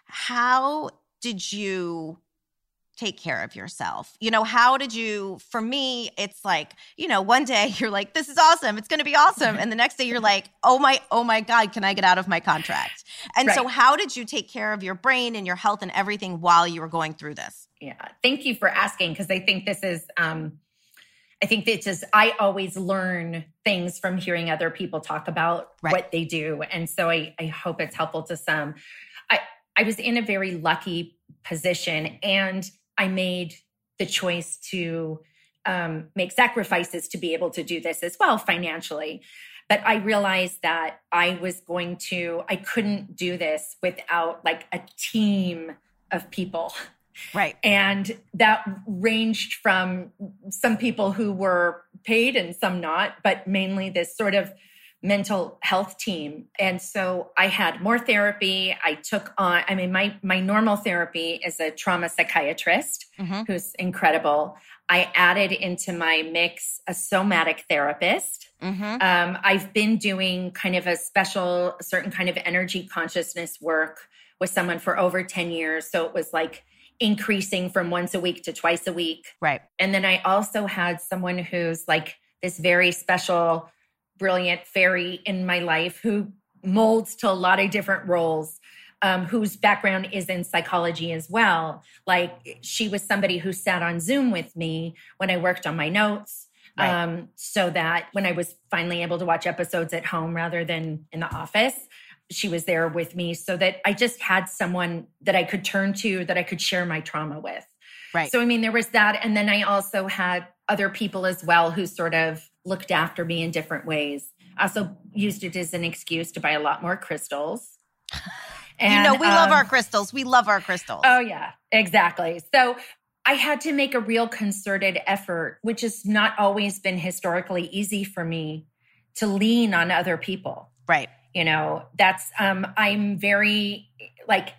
S1: how did you take care of yourself? You know, how did you, for me, it's like, you know, one day you're like, this is awesome. It's going to be awesome. And the next day you're like, oh my, oh my God, can I get out of my contract? And right. so how did you take care of your brain and your health and everything while you were going through this?
S4: Yeah. Thank you for asking. Because I think this is, um, I think it's just, I always learn things from hearing other people talk about right. what they do. And so I, I hope it's helpful to some. I, I was in a very lucky position, and I made the choice to um, make sacrifices to be able to do this as well financially. But I realized that I was going to, I couldn't do this without like a team of people.
S1: Right.
S4: And that ranged from some people who were paid and some not, but mainly this sort of mental health team. And so I had more therapy. I took on, I mean, my, my normal therapy is a trauma psychiatrist mm-hmm. who's incredible. I added into my mix a somatic therapist. Mm-hmm. Um, I've been doing kind of a special, a certain kind of energy consciousness work with someone for over ten years. So it was like increasing from once a week to twice a week.
S1: Right.
S4: And then I also had someone who's like this very special, brilliant fairy in my life who molds to a lot of different roles, um, whose background is in psychology as well. Like she was somebody who sat on Zoom with me when I worked on my notes, right. um, so that when I was finally able to watch episodes at home rather than in the office, she was there with me so that I just had someone that I could turn to, that I could share my trauma with.
S1: Right.
S4: So, I mean, there was that. And then I also had other people as well who sort of looked after me in different ways. I also used it as an excuse to buy a lot more crystals. And,
S1: you know, we
S4: um,
S1: love our crystals. We love our crystals.
S4: Oh, yeah, exactly. So I had to make a real concerted effort, which has not always been historically easy for me, to lean on other people.
S1: Right.
S4: You know, that's, um, I'm very like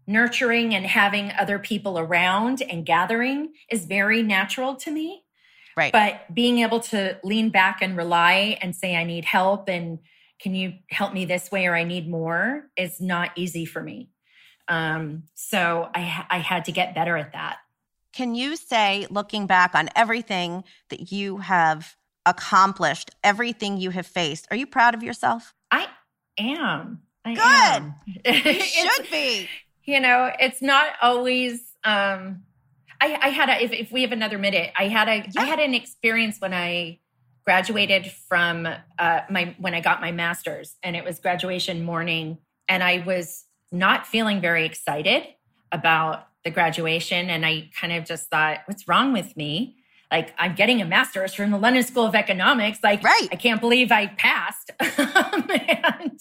S4: nurturing, and having other people around and gathering is very natural to me.
S1: Right.
S4: But being able to lean back and rely and say, I need help and can you help me this way or I need more is not easy for me. Um, so I, I had to get better at that.
S1: Can you say, looking back on everything that you have accomplished, everything you have faced, are you proud of yourself?
S4: I am. I
S1: Good.
S4: am.
S1: You should be.
S4: You know, it's not always, um, I, I had a, if, if we have another minute, I had a, yeah. I had an experience when I graduated from uh, my, when I got my master's, and it was graduation morning, and I was not feeling very excited about the graduation. And I kind of just thought, what's wrong with me? Like, I'm getting a master's from the London School of Economics. Like, right. I can't believe I passed, and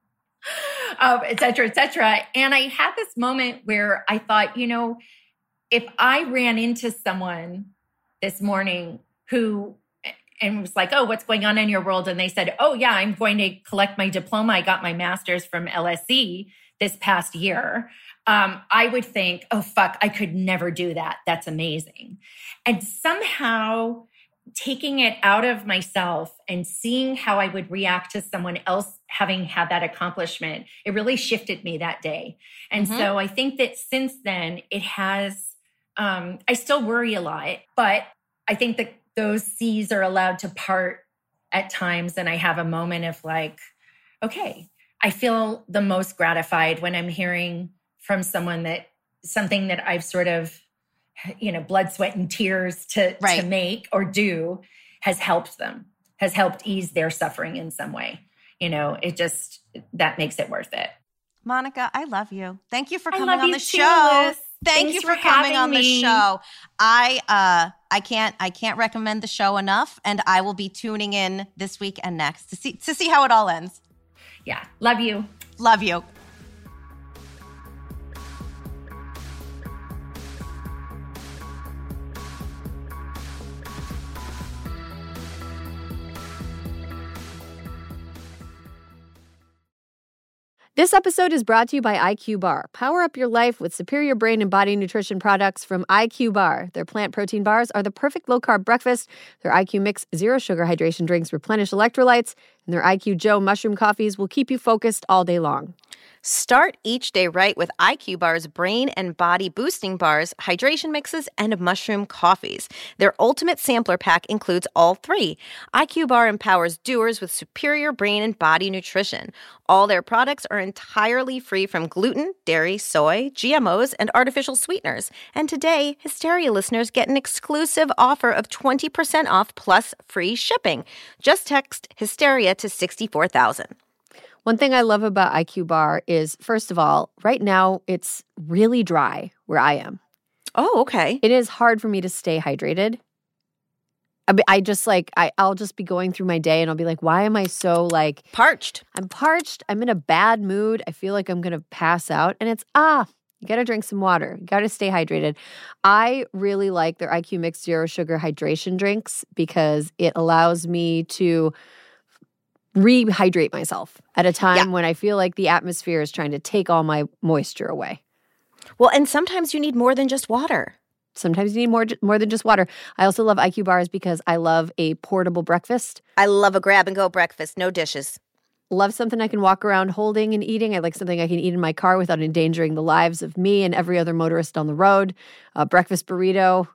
S4: um, et cetera, et cetera. And I had this moment where I thought, you know, if I ran into someone this morning who, and was like, oh, what's going on in your world? And they said, oh yeah, I'm going to collect my diploma. I got my master's from L S E this past year. Um, I would think, oh, fuck, I could never do that. That's amazing. And somehow taking it out of myself and seeing how I would react to someone else having had that accomplishment, it really shifted me that day. And mm-hmm. so I think that since then it has, um, I still worry a lot, but I think that those seas are allowed to part at times. And I have a moment of like, okay, I feel the most gratified when I'm hearing from someone that something that I've sort of, you know, blood, sweat, and tears to, right. to make or do has helped them, has helped ease their suffering in some way. You know, it just, that makes it worth it.
S1: Monica, I love you. Thank you for
S4: I
S1: coming on the
S4: too,
S1: show.
S4: Liz.
S1: Thank
S4: Thanks
S1: you for,
S4: for
S1: coming on
S4: me.
S1: the show. I uh I can't I can't recommend the show enough, and I will be tuning in this week and next to see to see how it all ends.
S4: Yeah. Love you.
S1: Love you.
S2: This episode is brought to you by I Q Bar. Power up your life with superior brain and body nutrition products from I Q Bar. Their plant protein bars are the perfect low-carb breakfast. Their I Q Mix zero-sugar hydration drinks replenish electrolytes. And their I Q Joe mushroom coffees will keep you focused all day long.
S1: Start each day right with I Q Bar's brain and body boosting bars, hydration mixes, and mushroom coffees. Their ultimate sampler pack includes all three. I Q Bar empowers doers with superior brain and body nutrition. All their products are entirely free from gluten, dairy, soy, G M Os, and artificial sweeteners. And today, Hysteria listeners get an exclusive offer of twenty percent off plus free shipping. Just text Hysteria to sixty-four thousand.
S2: One thing I love about I Q Bar is, first of all, right now it's really dry where I am.
S1: Oh, okay.
S2: It is hard for me to stay hydrated. I, I just like, I, I'll just be going through my day and I'll be like, why am I so like...
S1: Parched.
S2: I'm parched. I'm in a bad mood. I feel like I'm going to pass out. And it's, ah, you got to drink some water. You got to stay hydrated. I really like their I Q Mix Zero Sugar Hydration drinks because it allows me to rehydrate myself at a time yeah. when I feel like the atmosphere is trying to take all my moisture away.
S1: Well, and sometimes you need more than just water.
S2: Sometimes you need more more than just water. I also love I Q Bars because I love a portable breakfast.
S1: I love a grab-and-go breakfast, no dishes.
S2: Love something I can walk around holding and eating. I like something I can eat in my car without endangering the lives of me and every other motorist on the road. A breakfast burrito,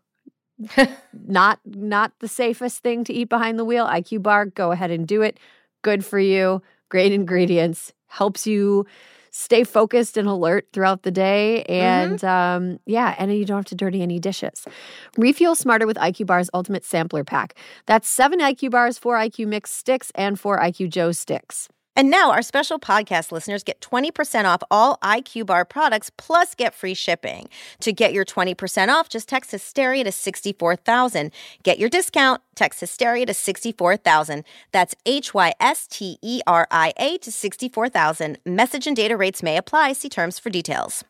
S2: not not the safest thing to eat behind the wheel. I Q Bar, go ahead and do it. Good for you. Great ingredients. Helps you stay focused and alert throughout the day. And mm-hmm. um, yeah, and you don't have to dirty any dishes. Refuel smarter with I Q Bar's Ultimate Sampler Pack. That's seven I Q Bars, four I Q Mix sticks, and four I Q Joe sticks.
S1: And now our special podcast listeners get twenty percent off all I Q Bar products plus get free shipping. To get your twenty percent off, just text Hysteria to sixty-four thousand. Get your discount, text Hysteria to sixty-four thousand. That's H Y S T E R I A to sixty-four thousand. Message and data rates may apply. See terms for details.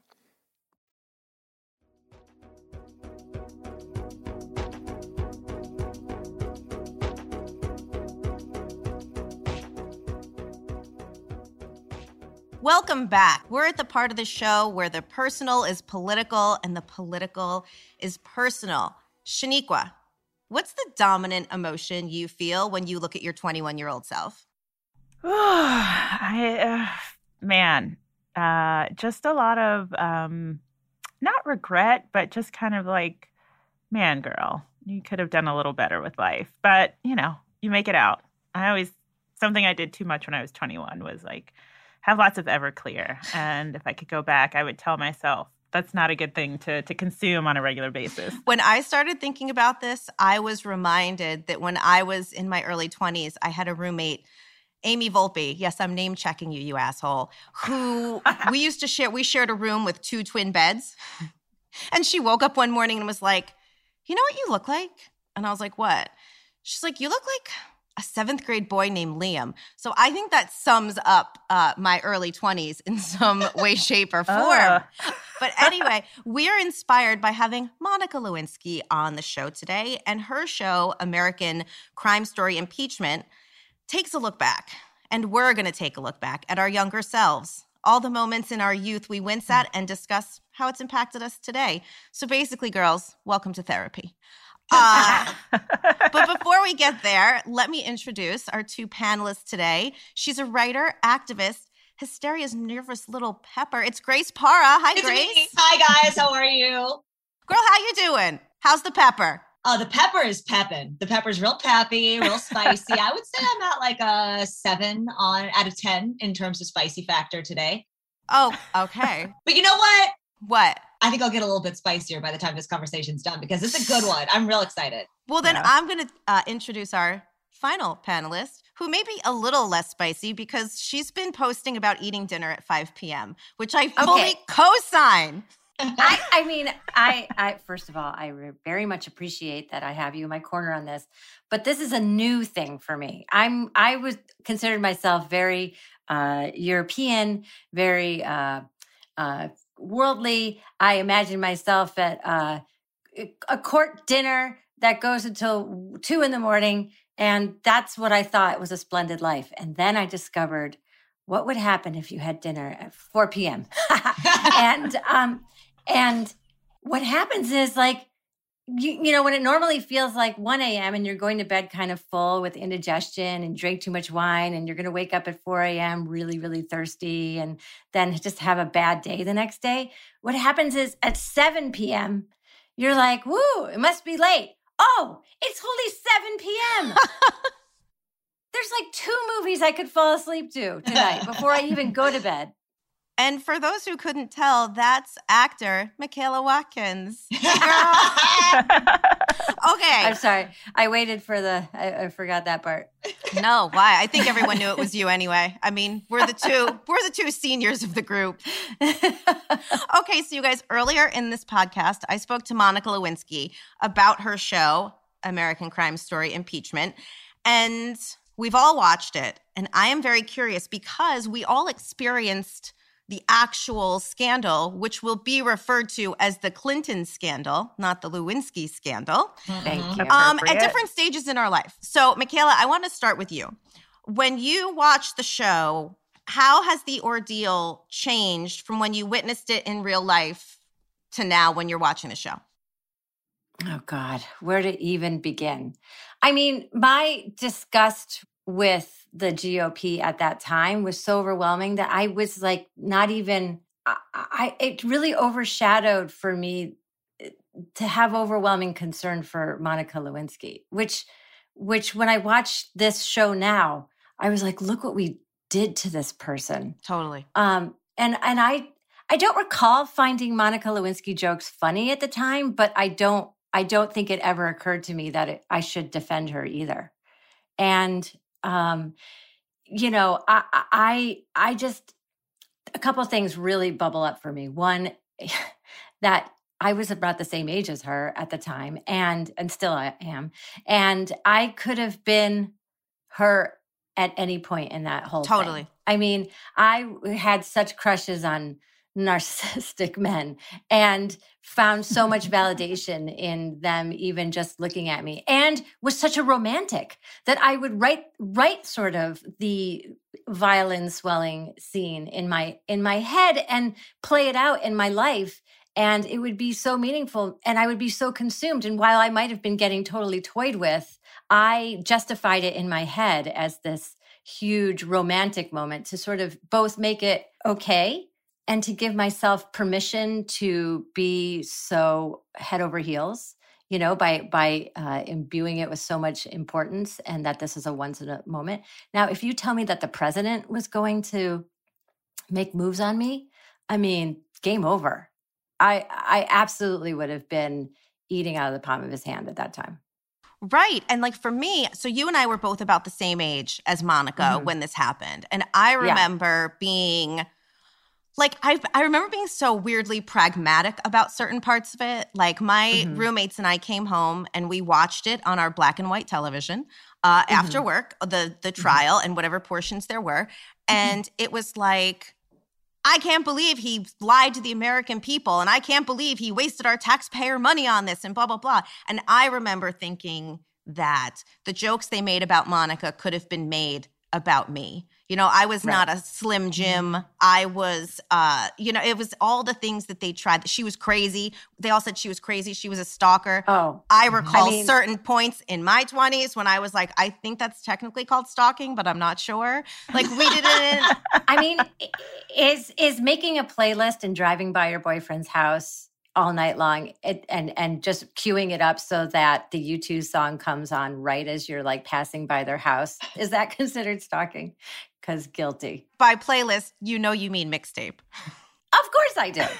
S1: Welcome back. We're at the part of the show where the personal is political and the political is personal. Shaniqua, what's the dominant emotion you feel when you look at your twenty-one-year-old self?
S3: I, uh, man, uh, just a lot of, um, not regret, but just kind of like, man, girl, you could have done a little better with life. But, you know, you make it out. I always, something I did too much when I was twenty-one was like, have lots of Everclear. And if I could go back, I would tell myself, that's not a good thing to to consume on a regular basis.
S1: When I started thinking about this, I was reminded that when I was in my early twenties, I had a roommate, Amy Volpe. Yes, I'm name checking you, you asshole. Who we used to share, we shared a room with two twin beds. And she woke up one morning and was like, you know what you look like? And I was like, what? She's like, you look like a seventh grade boy named Liam. So I think that sums up uh, my early twenties in some way, shape, or form. Uh. But anyway, we are inspired by having Monica Lewinsky on the show today. And her show, American Crime Story Impeachment, takes a look back. And we're going to take a look back at our younger selves. All the moments in our youth we wince at and discuss how it's impacted us today. So basically, girls, welcome to therapy. Uh, but before we get there, let me introduce our two panelists today. She's a writer, activist, hysteria's nervous little pepper. It's Grace Para. Hi,
S5: it's
S1: Grace.
S5: Me. Hi, guys. How are you?
S1: Girl, how you doing? How's the pepper?
S5: Oh, the pepper is peppin'. The pepper's real peppy, real spicy. I would say I'm at like a seven on out of ten in terms of spicy factor today.
S1: Oh, okay.
S5: But you know what?
S1: What?
S5: I think I'll get a little bit spicier by the time this conversation's done because it's a good one. I'm real excited.
S1: Well, then
S3: yeah.
S1: I'm going to uh, introduce our final panelist, who may be a little less spicy because she's been posting about eating dinner at five p.m., which I fully
S6: okay.
S1: co-sign.
S6: I, I mean, I, I, first of all, I re- very much appreciate that I have you in my corner on this, but this is a new thing for me. I'm, I was considered myself very uh, European, very uh, uh, worldly. I imagine myself at uh, a court dinner that goes until two in the morning. And that's what I thought was a splendid life. And then I discovered what would happen if you had dinner at four p.m. and, um, And what happens is like, you, you know, when it normally feels like one a.m. and you're going to bed kind of full with indigestion and drink too much wine and you're going to wake up at four a.m. really, really thirsty and then just have a bad day the next day. What happens is at seven p.m., you're like, woo, it must be late. Oh, it's only seven p.m. There's like two movies I could fall asleep to tonight before I even go to bed.
S1: And for those who couldn't tell, that's actor Michaela Watkins. Okay.
S6: I'm sorry. I waited for the, I, I forgot that part.
S1: No, why? I think everyone knew it was you anyway. I mean, we're the two, we're the two seniors of the group. Okay, so you guys, earlier in this podcast, I spoke to Monica Lewinsky about her show, American Crime Story Impeachment. And we've all watched it. And I am very curious because we all experienced the actual scandal, which will be referred to as the Clinton scandal, not the Lewinsky scandal.
S6: Thank you.
S1: Um, at different stages in our life. So, Michaela, I want to start with you. When you watched the show, how has the ordeal changed from when you witnessed it in real life to now when you're watching the show?
S6: Oh, God, where to even begin? I mean, my disgust with the G O P at that time was so overwhelming that I was like, not even, I, I, it really overshadowed for me to have overwhelming concern for Monica Lewinsky, which, which when I watched this show now, I was like, look what we did to this person.
S1: Totally.
S6: Um, and, and I, I don't recall finding Monica Lewinsky jokes funny at the time, but I don't, I don't think it ever occurred to me that it, I should defend her either. And, um, you know, I, I, I just, a couple of things really bubble up for me. One, that I was about the same age as her at the time, and, and still I am. And I could have been her at any point in that whole
S1: Totally.
S6: thing. I mean, I had such crushes on narcissistic men and found so much validation in them even just looking at me, and was such a romantic that I would write write sort of the violin swelling scene in my in my head and play it out in my life And it would be so meaningful and I would be so consumed. And while I might have been getting totally toyed with, I justified it in my head as this huge romantic moment to sort of both make it okay and to give myself permission to be so head over heels, you know, by by uh, imbuing it with so much importance and that this is a once in a moment. Now, if you tell me that the president was going to make moves on me, I mean, game over. I I absolutely would have been eating out of the palm of his hand at that time.
S1: Right. And like for me, so you and I were both about the same age as Monica mm-hmm. when this happened. And I remember yeah. being like, I I remember being so weirdly pragmatic about certain parts of it. Like my mm-hmm. roommates and I came home and we watched it on our black and white television uh, mm-hmm. after work, the, the trial mm-hmm. and whatever portions there were. And mm-hmm. it was like, I can't believe he lied to the American people, and I can't believe he wasted our taxpayer money on this, and blah, blah, blah. And I remember thinking that the jokes they made about Monica could have been made about me. You know, I was right. not a Slim Jim. I was, uh, you know, it was all the things that they tried. She was crazy. They all said she was crazy. She was a stalker.
S6: Oh,
S1: I recall
S6: I mean,
S1: certain points in my twenties when I was like, I think that's technically called stalking, but I'm not sure. Like we didn't.
S6: I mean, is is making a playlist and driving by your boyfriend's house all night long it, and and just queuing it up so that the U two song comes on right as you're like passing by their house. Is that considered stalking? Because guilty.
S1: By playlist, you know you mean mixtape.
S6: Of course I do.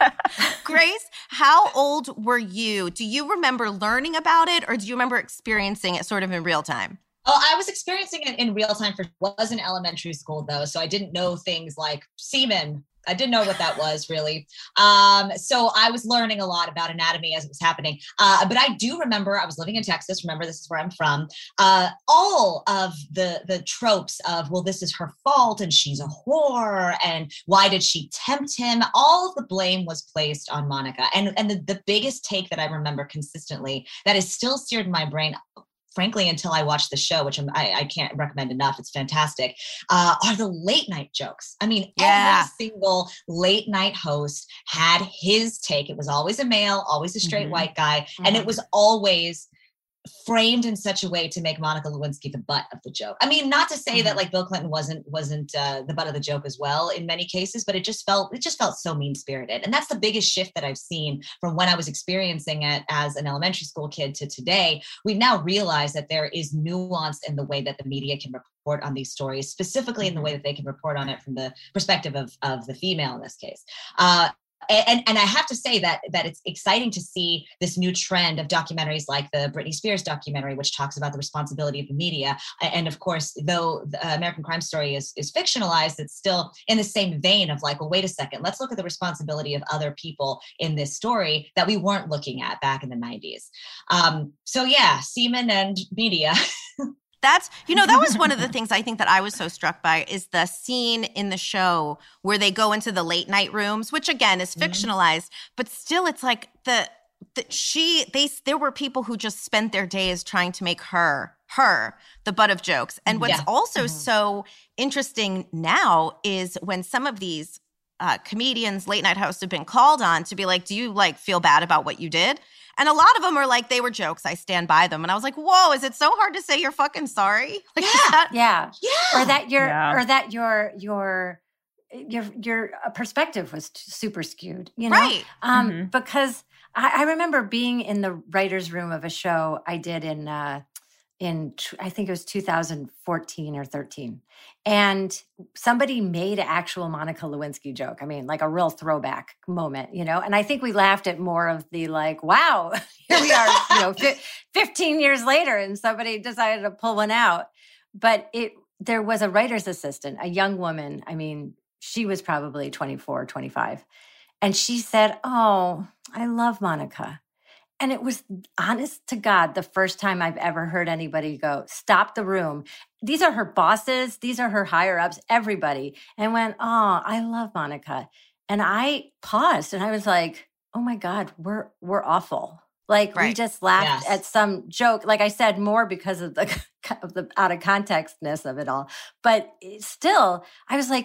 S1: Grace, how old were you? Do you remember learning about it or do you remember experiencing it sort of in real time?
S5: Oh, I was experiencing it in real time. For was in elementary school though, so I didn't know things like semen. I didn't know what that was really. Um, so I was learning a lot about anatomy as it was happening. Uh, but I do remember I was living in Texas. Remember, this is where I'm from. Uh, all of the the tropes of, well, this is her fault and she's a whore and why did she tempt him? All of the blame was placed on Monica. And, and the, the biggest take that I remember consistently that is still seared in my brain, frankly, until I watched the show, which I'm, I, I can't recommend enough. It's fantastic. Uh, are the late night jokes. I mean, yeah. every single late night host had his take. It was always a male, always a straight mm-hmm. white guy. Mm-hmm. And it was always framed in such a way to make Monica Lewinsky the butt of the joke. I mean, not to say mm-hmm. that like Bill Clinton wasn't wasn't uh, the butt of the joke as well in many cases, but it just felt it just felt so mean spirited. And that's the biggest shift that I've seen from when I was experiencing it as an elementary school kid to today. We've now realized that there is nuance in the way that the media can report on these stories, specifically in the way that they can report on it from the perspective of of the female in this case. Uh, And, and I have to say that that it's exciting to see this new trend of documentaries like the Britney Spears documentary, which talks about the responsibility of the media. And of course, though the American Crime Story is, is fictionalized, it's still in the same vein of like, well, wait a second, let's look at the responsibility of other people in this story that we weren't looking at back in the nineties. Um, so yeah, semen and media.
S1: That's, you know, that was one of the things I think that I was so struck by is the scene in the show where they go into the late night rooms, which again is fictionalized, mm-hmm. but still it's like the, the, she, they, there were people who just spent their days trying to make her, her, the butt of jokes. And what's yeah. also mm-hmm. so interesting now is when some of these uh, comedians, late night hosts have been called on to be like, do you like feel bad about what you did? And a lot of them are like, they were jokes. I stand by them. And I was like, whoa, is it so hard to say you're fucking sorry? Like,
S6: yeah.
S1: That-
S6: yeah.
S5: Yeah.
S6: Or that your,
S3: yeah.
S6: or that your, your, your, your perspective was super skewed, you know?
S1: Right.
S6: Um,
S3: mm-hmm.
S6: Because I, I remember being in the writer's room of a show I did in, uh, in, I think it was two thousand fourteen or thirteen. And somebody made an actual Monica Lewinsky joke. I mean, like a real throwback moment, you know? And I think we laughed at more of the like, wow, here we are, you know, fifteen years later and somebody decided to pull one out. But it, there was a writer's assistant, a young woman. I mean, she was probably twenty-four, twenty-five. And she said, oh, I love Monica. And it was, honest to God, the first time I've ever heard anybody go, stop the room. These are her bosses. These are her higher ups, everybody. And went, oh, I love Monica. And I paused and I was like, oh my God, we're we're awful. Like right. we just laughed yes. at some joke. Like I said, more because of the, of the out of contextness of it all. But still, I was like,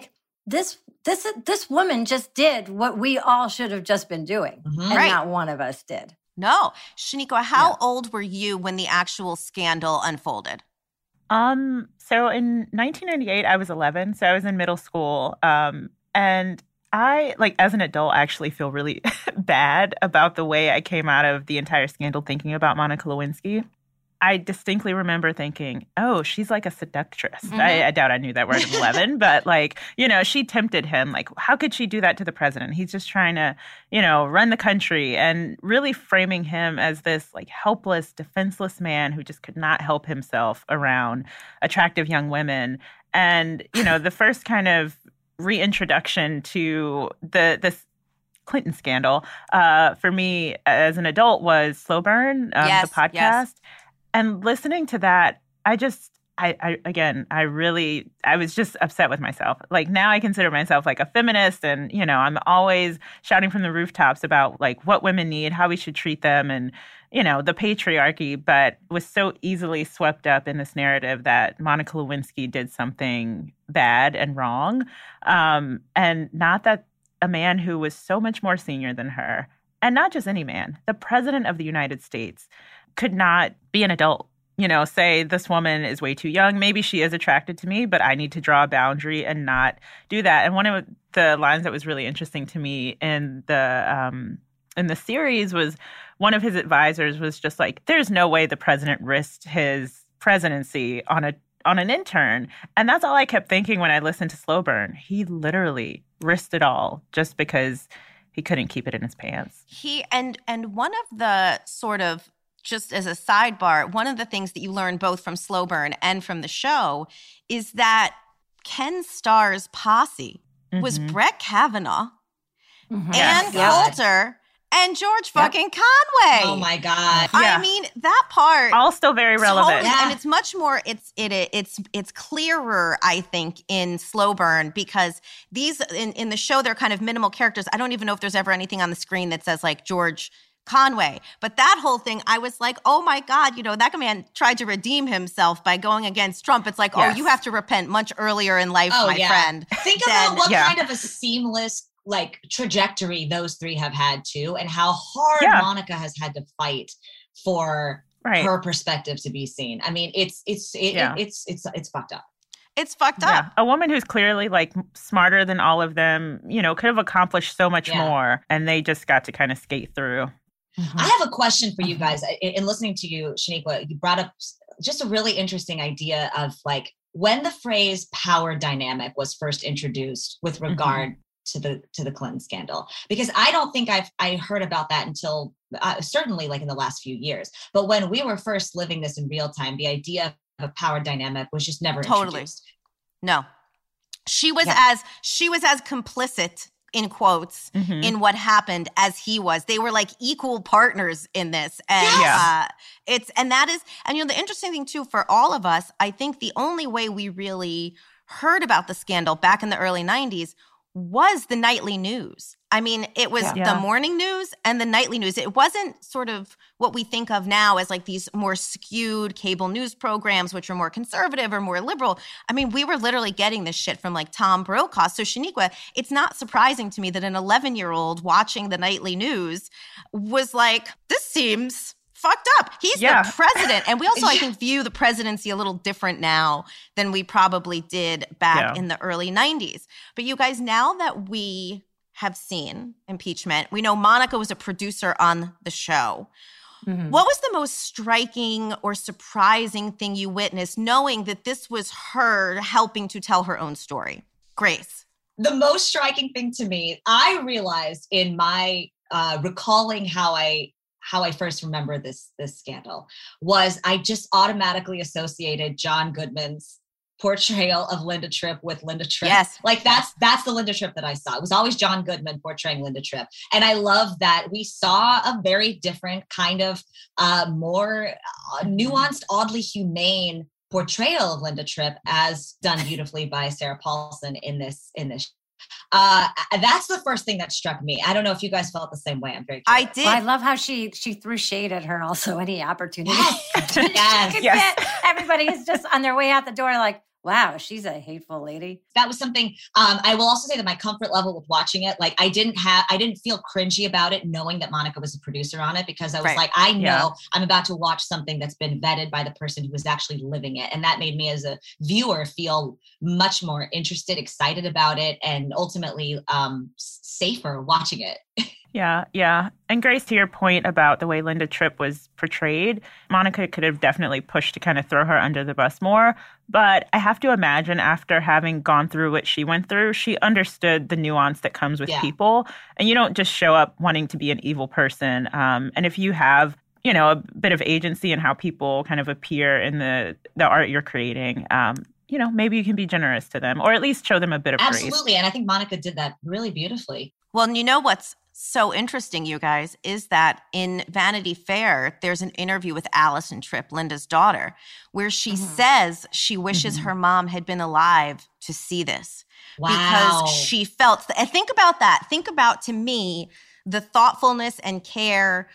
S6: this this this woman just did what we all should have just been doing,
S5: Mhm.
S6: and
S1: Right.
S6: not one of us did.
S1: No. Shaniqua, how
S6: Yeah.
S1: old were you when the actual scandal unfolded?
S3: Um, so in nineteen ninety-eight, I was eleven, so I was in middle school. Um, and I, like, as an adult, actually feel really bad about the way I came out of the entire scandal thinking about Monica Lewinsky. I distinctly remember thinking, oh, she's like a seductress.
S1: Mhm.
S3: I, I doubt I knew that word at eleven, but like, you know, she tempted him. Like, how could she do that to the president? He's just trying to, you know, run the country, and really framing him as this like helpless, defenseless man who just could not help himself around attractive young women. And, you know, the first kind of reintroduction to the this Clinton scandal uh, for me as an adult was Slow Burn, um,
S1: Yes,
S3: the podcast.
S1: yes.
S3: And listening to that, I just, I, I, again, I really, I was just upset with myself. Like, now I consider myself like a feminist, and, you know, I'm always shouting from the rooftops about like what women need, how we should treat them, and, you know, the patriarchy, but was so easily swept up in this narrative that Monica Lewinsky did something bad and wrong. Um, and not that a man who was so much more senior than her, and not just any man, the president of the United States, could not be an adult, you know, say this woman is way too young. Maybe she is attracted to me, but I need to draw a boundary and not do that. And one of the lines that was really interesting to me in the um, in the series was one of his advisors was just like, there's no way the president risked his presidency on a on an intern. And that's all I kept thinking when I listened to Slow Burn. He literally risked it all just because he couldn't keep it in his pants.
S1: He and and one of the sort of, just as a sidebar, one of the things that you learn both from Slow Burn and from the show is that Ken Starr's posse was
S3: Mhm.
S1: Brett Kavanaugh,
S6: Mhm.
S1: Ann
S5: God.
S1: Coulter, and George fucking Conway.
S5: Oh my God.
S1: I
S3: Yeah.
S1: mean, that part
S3: All still very relevant.
S1: Totally.
S5: Yeah.
S1: And it's much more, it's it it's it's clearer, I think, in Slow Burn, because these in, in the show, they're kind of minimal characters. I don't even know if there's ever anything on the screen that says like George Conway. But that whole thing, I was like, oh my God, you know, that man tried to redeem himself by going against Trump. It's like,
S3: Yes.
S1: oh, you have to repent much earlier in life,
S5: Oh,
S1: my
S5: yeah.
S1: friend.
S5: Think
S1: Then-
S5: about what
S3: Yeah.
S5: kind of a seamless like trajectory those three have had too, and how hard
S3: Yeah.
S5: Monica has had to fight for
S3: Right.
S5: her perspective to be seen. I mean, it's it's it,
S3: Yeah.
S5: it, it's it's it's fucked up.
S1: It's fucked up.
S3: Yeah. A woman who's clearly like smarter than all of them, you know, could have accomplished so much
S5: Yeah.
S3: more, and they just got to kind of skate through.
S5: I have a question for you guys. In, in listening to you, Shaniqua, you brought up just a really interesting idea of like when the phrase power dynamic was first introduced with regard to the to the Clinton scandal, because I don't think I've I heard about that until uh, certainly like in the last few years. But when we were first living this in real time, the idea of a power dynamic was just never
S1: Totally.
S5: introduced.
S1: No. She was
S6: Yeah.
S1: as she was as complicit, in quotes,
S3: Mhm.
S1: in what happened as he was. They were like equal partners in this. And
S3: Yes.
S1: uh, it's and that is, and you know, the interesting thing too, for all of us, I think the only way we really heard about the scandal back in the early nineties was the nightly news. I mean, it was
S6: Yeah.
S3: Yeah.
S1: the morning news and the nightly news. It wasn't sort of what we think of now as like these more skewed cable news programs, which are more conservative or more liberal. I mean, we were literally getting this shit from like Tom Brokaw. So Shaniqua, it's not surprising to me that an eleven-year-old watching the nightly news was like, this seems fucked up. He's
S3: Yeah.
S1: the president. And we also, I think, view the presidency a little different now than we probably did back
S3: Yeah.
S1: in the early nineties. But you guys, now that we have seen impeachment, we know Monica was a producer on the show.
S6: Mhm.
S1: What was the most striking or surprising thing you witnessed, knowing that this was her helping to tell her own story? Grace.
S5: The most striking thing to me, I realized in my uh, recalling how I how I first remember this this scandal, was I just automatically associated John Goodman's portrayal of Linda Tripp with Linda Tripp.
S1: Yes.
S5: Like that's that's the Linda Tripp that I saw. It was always John Goodman portraying Linda Tripp. And I love that we saw a very different kind of uh, more uh, nuanced, oddly humane portrayal of Linda Tripp, as done beautifully by Sarah Paulson in this in this. Uh, that's the first thing that struck me. I don't know if you guys felt the same way. I'm very
S1: I
S5: curious.
S1: did.
S6: Well, I love how she she threw shade at her also any opportunity.
S5: Yes.
S6: She could
S3: Yes.
S6: get- everybody is just on their way out the door like, wow, she's a hateful lady.
S5: That was something, um, I will also say that my comfort level with watching it, like I didn't have, I didn't feel cringy about it knowing that Monica was a producer on it, because I was
S1: Right.
S5: like, I know
S3: Yeah.
S5: I'm about to watch something that's been vetted by the person who was actually living it. And that made me as a viewer feel much more interested, excited about it, and ultimately um, safer watching it.
S3: Yeah, yeah. And Grace, to your point about the way Linda Tripp was portrayed, Monica could have definitely pushed to kind of throw her under the bus more. But I have to imagine after having gone through what she went through, she understood the nuance that comes with
S5: Yeah.
S3: people. And you don't just show up wanting to be an evil person. Um, and if you have, you know, a bit of agency in how people kind of appear in the, the art you're creating, um, you know, maybe you can be generous to them or at least show them a bit of grace.
S5: Absolutely. And I think Monica did that really beautifully.
S1: Well, and you know what's so interesting, you guys, is that in Vanity Fair, there's an interview with Allison Tripp, Linda's daughter, where she
S5: Mhm.
S1: says she wishes
S5: Mhm.
S1: her mom had been alive to see this.
S5: Wow.
S1: Because she felt, and think about that. Think about, to me, the thoughtfulness and care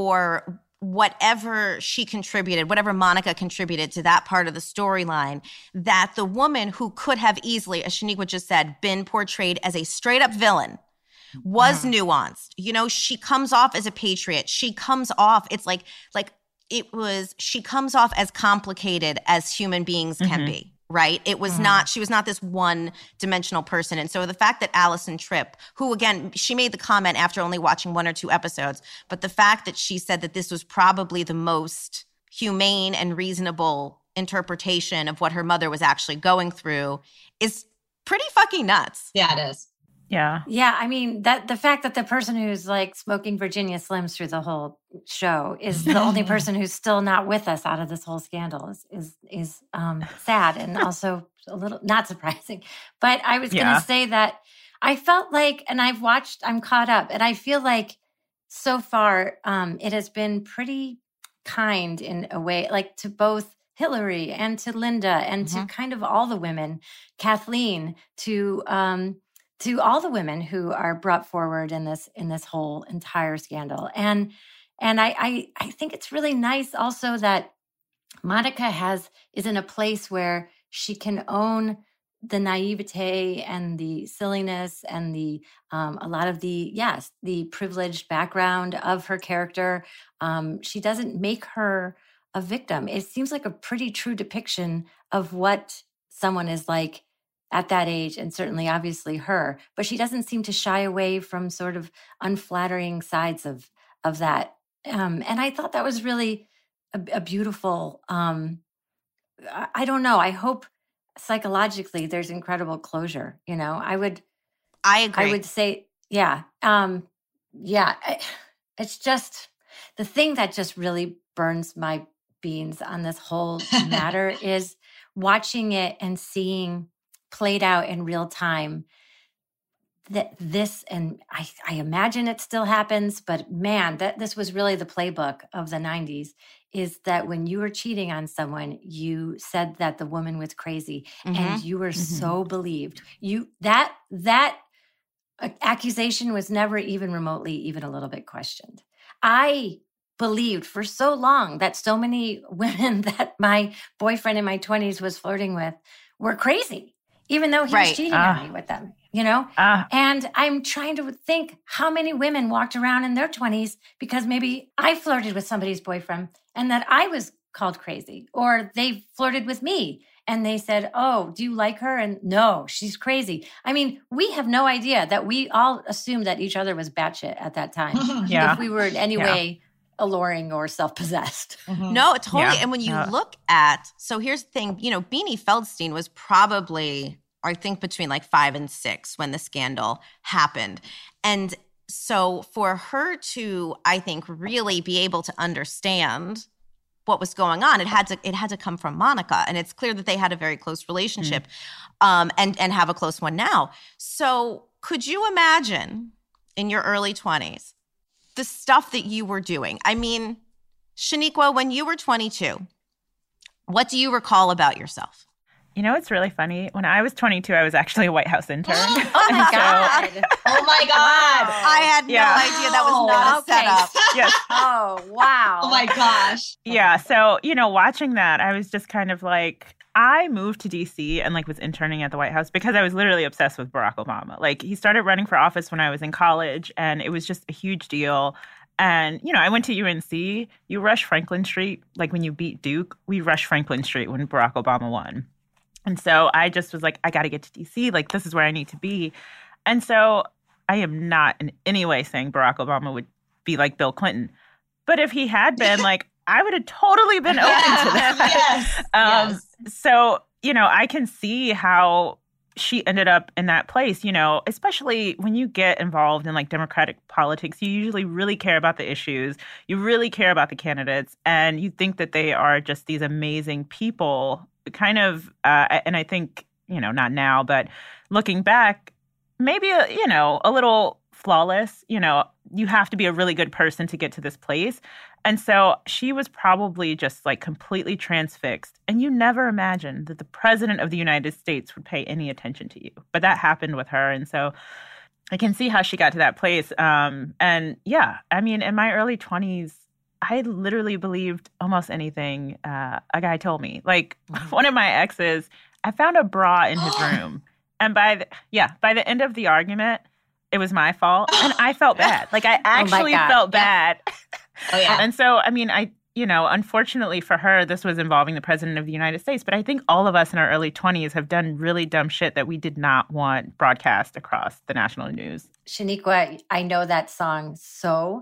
S1: or whatever she contributed, whatever Monica contributed to that part of the storyline, that the woman who could have easily, as Shaniqua just said, been portrayed as a straight up villain was
S5: Mhm.
S1: nuanced. You know, she comes off as a patriot. She comes off, it's like, like it was, she comes off as complicated as human beings can
S3: Mhm.
S1: be, right? It was
S5: Mhm.
S1: not, she was not this one dimensional person. And so the fact that Allison Tripp, who again, she made the comment after only watching one or two episodes, but the fact that she said that this was probably the most humane and reasonable interpretation of what her mother was actually going through is pretty fucking nuts.
S5: Yeah, it is.
S3: Yeah.
S6: Yeah, I mean that the fact that the person who's like smoking Virginia Slims through the whole show is the only person who's still not with us out of this whole scandal is is is um, sad and also a little not surprising. But I was going
S3: Yeah.
S6: to say that I felt like, and I've watched, I'm caught up, and I feel like so far um, it has been pretty kind in a way, like to both Hillary and to Linda and
S1: Mhm.
S6: to kind of all the women, Kathleen, to um, to all the women who are brought forward in this in this whole entire scandal. And and I I, I think it's really nice also that Monica has is in a place where she can own the naivete and the silliness and the um, a lot of the yes the privileged background of her character. Um, she doesn't make her a victim. It seems like a pretty true depiction of what someone is like at that age, and certainly obviously her, but she doesn't seem to shy away from sort of unflattering sides of of that. Um, and I thought that was really a, a beautiful, um, I, I don't know, I hope psychologically there's incredible closure. You know, I would,
S1: I agree.
S6: I would say, yeah, um, yeah, I, it's just the thing that just really burns my beans on this whole matter is watching it and seeing played out in real time that this, and I, I imagine it still happens, but man, that this was really the playbook of the nineties, is that when you were cheating on someone, you said that the woman was crazy
S1: Mhm.
S6: and you were
S3: Mhm.
S6: so believed. You that that accusation was never even remotely even a little bit questioned. I believed for so long that so many women that my boyfriend in my twenties was flirting with were crazy, even though he
S1: Right.
S6: was cheating
S3: Ah.
S6: on me with them, you know?
S3: Ah,
S6: And I'm trying to think how many women walked around in their twenties because maybe I flirted with somebody's boyfriend and that I was called crazy, or they flirted with me and they said, "Oh, do you like her?" And no, she's crazy. I mean, we have no idea that we all assumed that each other was batshit at that time.
S3: yeah.
S6: If we were in any
S3: Yeah.
S6: way alluring or self-possessed.
S5: Mhm.
S1: No, totally.
S3: Yeah.
S1: And when you
S3: Yeah.
S1: look at, so here's the thing, you know, Beanie Feldstein was probably, I think, between like five and six when the scandal happened. And so for her to, I think, really be able to understand what was going on, it had to it had to come from Monica. And it's clear that they had a very close relationship um, and, and have a close one now. So could you imagine in your early twenties, the stuff that you were doing? I mean, Shaniqua, when you were twenty-two, what do you recall about yourself?
S3: You know, it's really funny. When I was twenty-two, I was actually a White House intern.
S6: Oh my
S3: So-
S6: God.
S5: Oh my God.
S1: I had
S3: Yeah.
S1: no idea that was not a
S6: Okay.
S1: setup.
S3: Yes.
S6: Oh, wow.
S5: Oh my gosh.
S3: Yeah. So, you know, watching that, I was just kind of like, I moved to D C and like was interning at the White House because I was literally obsessed with Barack Obama. Like he started running for office when I was in college and it was just a huge deal. And, you know, I went to U N C. You rush Franklin Street. Like when you beat Duke, we rushed Franklin Street when Barack Obama won. And so I just was like, I got to get to D C. Like this is where I need to be. And so I am not in any way saying Barack Obama would be like Bill Clinton. But if he had been, like, I would have totally been open
S5: yeah,
S3: to that.
S5: Yes,
S3: um,
S5: yes.
S3: So, you know, I can see how she ended up in that place, you know, especially when you get involved in like Democratic politics, you usually really care about the issues. You really care about the candidates and you think that they are just these amazing people kind of. Uh, and I think, you know, not now, but looking back, maybe, a, you know, a little flawless, you know, you have to be a really good person to get to this place. And so she was probably just like completely transfixed. And you never imagined that the president of the United States would pay any attention to you. But that happened with her. And so I can see how she got to that place. Um, and yeah, I mean, in my early twenties, I literally believed almost anything uh, a guy told me. Like one of my exes, I found a bra in his room. And by the, yeah, by the end of the argument, it was my fault. And I felt bad. Like I actually
S6: oh
S3: felt bad.
S5: Oh, yeah.
S3: And so, I mean, I, you know, unfortunately for her, this was involving the president of the United States. But I think all of us in our early twenties have done really dumb shit that we did not want broadcast across the national news.
S6: Shaniqua, I know that song so,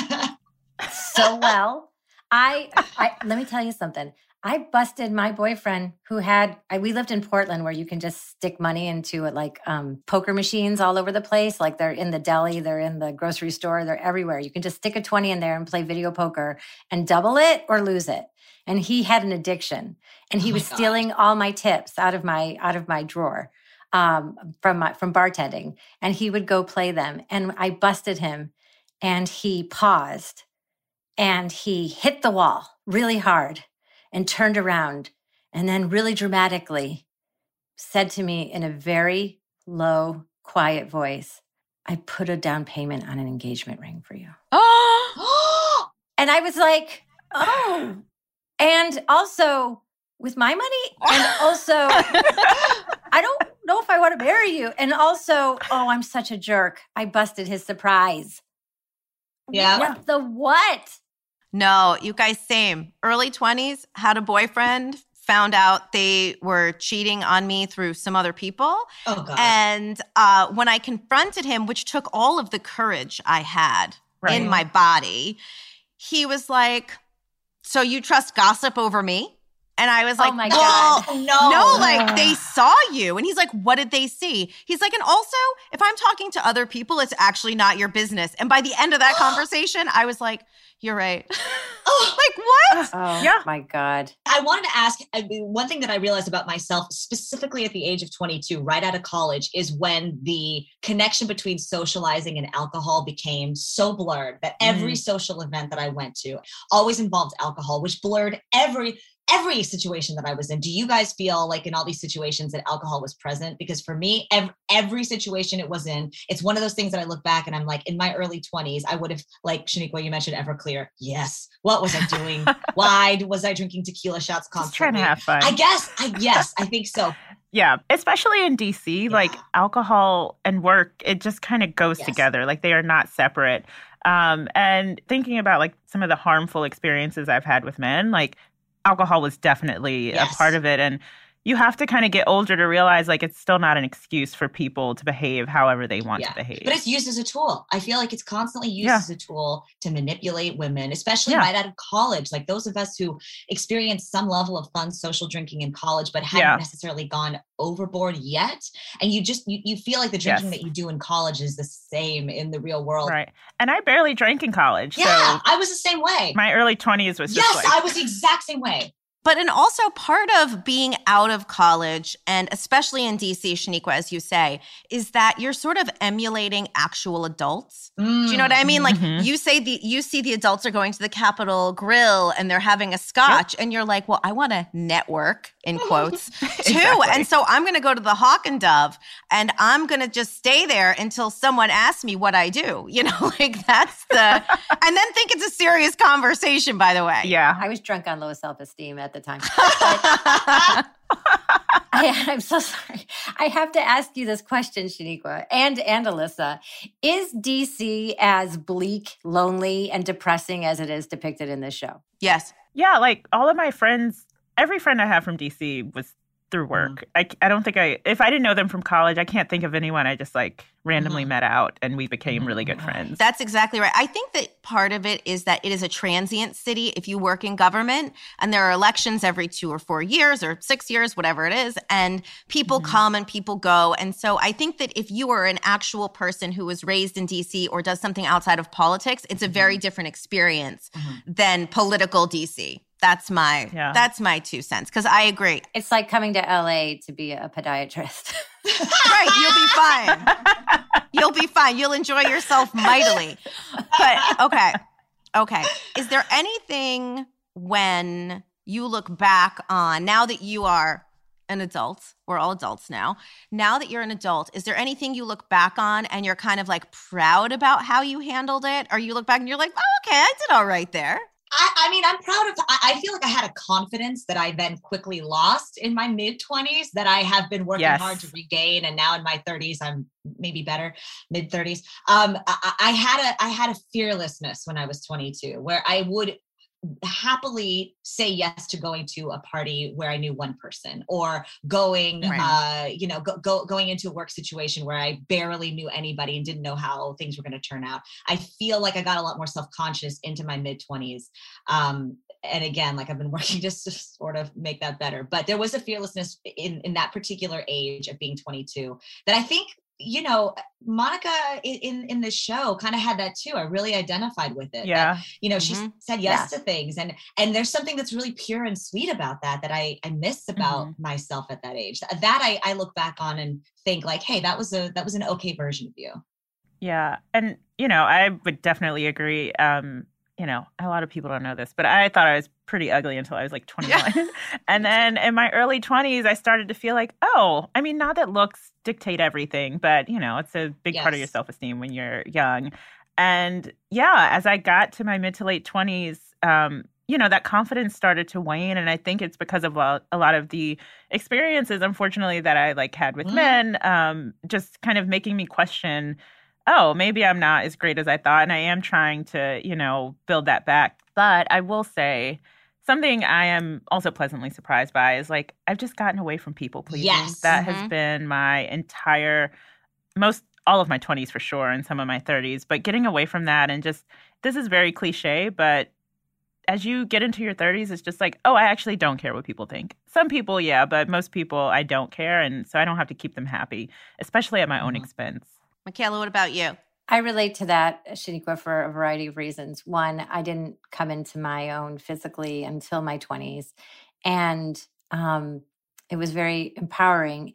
S6: so well. I, I let me tell you something. I busted my boyfriend who had, I, we lived in Portland where you can just stick money into it, like um, poker machines all over the place. Like they're in the deli, they're in the grocery store, they're everywhere. You can just stick a twenty in there and play video poker and double it or lose it. And he had an addiction and he
S5: oh
S6: was
S5: God.
S6: stealing all my tips out of my, out of my drawer um, from my, from bartending. And he would go play them. And I busted him and he paused and he hit the wall really hard. And turned around and then really dramatically said to me in a very low, quiet voice, I put a down payment on an engagement ring for you.
S5: Oh,
S6: And I was like, oh. And also with my money. And also, I don't know if I want to marry you. And also, oh, I'm such a jerk. I busted his surprise.
S5: yeah.
S6: What the what?
S1: No, you guys, same. Early twenties, had a boyfriend, found out they were cheating on me through some other people.
S5: Oh, God.
S1: And uh, when I confronted him, which took all of the courage I had
S3: Right.
S1: in my body, he was like, so you trust gossip over me? And I was
S6: Oh
S1: like,
S6: my
S1: well,
S6: God.
S5: No.
S1: no, like they saw you. And he's like, what did they see? He's like, and also, if I'm talking to other people, it's actually not your business. And by the end of that conversation, I was like, you're right.
S5: Oh.
S1: Like, what?
S6: Oh,
S3: Yeah.
S6: my God.
S5: I wanted to ask I mean, one thing that I realized about myself, specifically at the age of twenty-two, right out of college, is when the connection between socializing and alcohol became so blurred that every
S3: Mm.
S5: social event that I went to always involved alcohol, which blurred every every situation that I was in. Do you guys feel like in all these situations that alcohol was present? Because for me, every, every situation it was in, it's one of those things that I look back and I'm like, in my early twenties, I would have, like Shaniqua, you mentioned Everclear. Yes. What was I doing? Why was I drinking tequila shots
S3: Just trying
S5: constantly?
S3: to have fun.
S5: I guess, I yes, I think so.
S3: Yeah, especially in D C, like
S5: Yeah.
S3: alcohol and work, it just kind of goes
S5: Yes.
S3: together. Like they are not separate. Um, and thinking about like some of the harmful experiences I've had with men, like alcohol was definitely
S5: Yes.
S3: a part of it. And you have to kind of get older to realize like it's still not an excuse for people to behave however they want
S5: Yeah.
S3: to behave.
S5: But it's used as a tool. I feel like it's constantly used
S3: Yeah.
S5: as a tool to manipulate women, especially
S3: Yeah.
S5: right out of college. Like those of us who experienced some level of fun social drinking in college, but hadn't
S3: Yeah.
S5: necessarily gone overboard yet. And you just, you, you feel like the drinking
S3: Yes.
S5: that you do in college is the same in the real world.
S3: Right. And I barely drank in college.
S5: Yeah,
S3: So
S5: I was the same way.
S3: my early twenties was
S5: Yes,
S3: just like,
S5: I was the exact same way.
S1: But and also part of being out of college, and especially in D C, Shaniqua, as you say, is that you're sort of emulating actual adults. Do you know what I mean? Like
S3: Mhm.
S1: you say the you see the adults are going to the Capitol Grill and they're having a scotch, and you're like, well, I want to network in quotes too,
S3: Exactly.
S1: and so I'm going to go to the Hawk and Dove, and I'm going to just stay there until someone asks me what I do. You know, like that's the, and then think it's a serious conversation. By the way,
S3: Yeah.
S6: I was drunk on low self-esteem at the time. But, I, I'm so sorry. I have to ask you this question, Shaniqua and, and Alyssa. Is D C as bleak, lonely, and depressing as it is depicted in this show?
S1: Yes.
S3: Yeah, like all of my friends, every friend I have from D C was through work. Mm-hmm. I, I don't think I, if I didn't know them from college, I can't think of anyone I just like randomly mm-hmm. met out and we became mm-hmm. really good friends.
S1: That's exactly right. I think that part of it is that it is a transient city. If you work in government and there are elections every two or four years or six years, whatever it is, and people mm-hmm. come and people go. And so I think that if you are an actual person who was raised in D C or does something outside of politics, it's a very mm-hmm. different experience mm-hmm. than political D C. That's my yeah. that's my two cents, because I agree.
S6: It's like coming to L A to be a podiatrist.
S1: Right, you'll be fine. You'll be fine. You'll enjoy yourself mightily. But okay, okay. Is there anything when you look back on, now that you are an adult, we're all adults now, now that you're an adult, is there anything you look back on and you're kind of like proud about how you handled it? Or you look back and you're like, oh, okay, I did all right there.
S5: I, I mean, I'm proud of, I, I feel like I had a confidence that I then quickly lost in my mid twenties that I have been working yes. hard to regain. And now in my thirties, I'm maybe better, mid thirties. Um, I, I had a, I had a fearlessness when I was twenty-two where I would happily say yes to going to a party where I knew one person, or going, right. uh, you know, go, go, going into a work situation where I barely knew anybody and didn't know how things were going to turn out. I feel like I got a lot more self-conscious into my mid twenties. Um, and again, like I've been working just to sort of make that better, but there was a fearlessness in, in that particular age of being twenty-two that I think, you know, Monica in, in the show kind of had that too. I really identified with it.
S3: Yeah.
S5: That, you know, mm-hmm. she said yes yeah. to things. And, and there's something that's really pure and sweet about that, that I, I miss about mm-hmm. myself at that age. That I, I look back on and think like, hey, that was a, that was an okay version of you.
S3: Yeah. And, you know, I would definitely agree. Um, you know, a lot of people don't know this, but I thought I was pretty ugly until I was like twenty-one. Yeah. And then in my early twenties, I started to feel like, oh, I mean, not that looks dictate everything, but, you know, it's a big yes. part of your self-esteem when you're young. And yeah, as I got to my mid to late twenties, um, you know, that confidence started to wane. And I think it's because of a, a lot of the experiences, unfortunately, that I like had with mm. men, um, just kind of making me question, oh, maybe I'm not as great as I thought. And I am trying to, you know, build that back. But I will say something I am also pleasantly surprised by is like, I've just gotten away from people pleasing.
S5: Yes.
S3: That
S5: mm-hmm.
S3: has been my entire, most, all of my twenties for sure, and some of my thirties. But getting away from that and just, this is very cliche, but as you get into your thirties, it's just like, oh, I actually don't care what people think. Some people, yeah, but most people, I don't care. And so I don't have to keep them happy, especially at my mm-hmm. own expense.
S1: Michaela, what about you?
S6: I relate to that, Shaniqua, for a variety of reasons. One, I didn't come into my own physically until my twenties. And um, it was very empowering.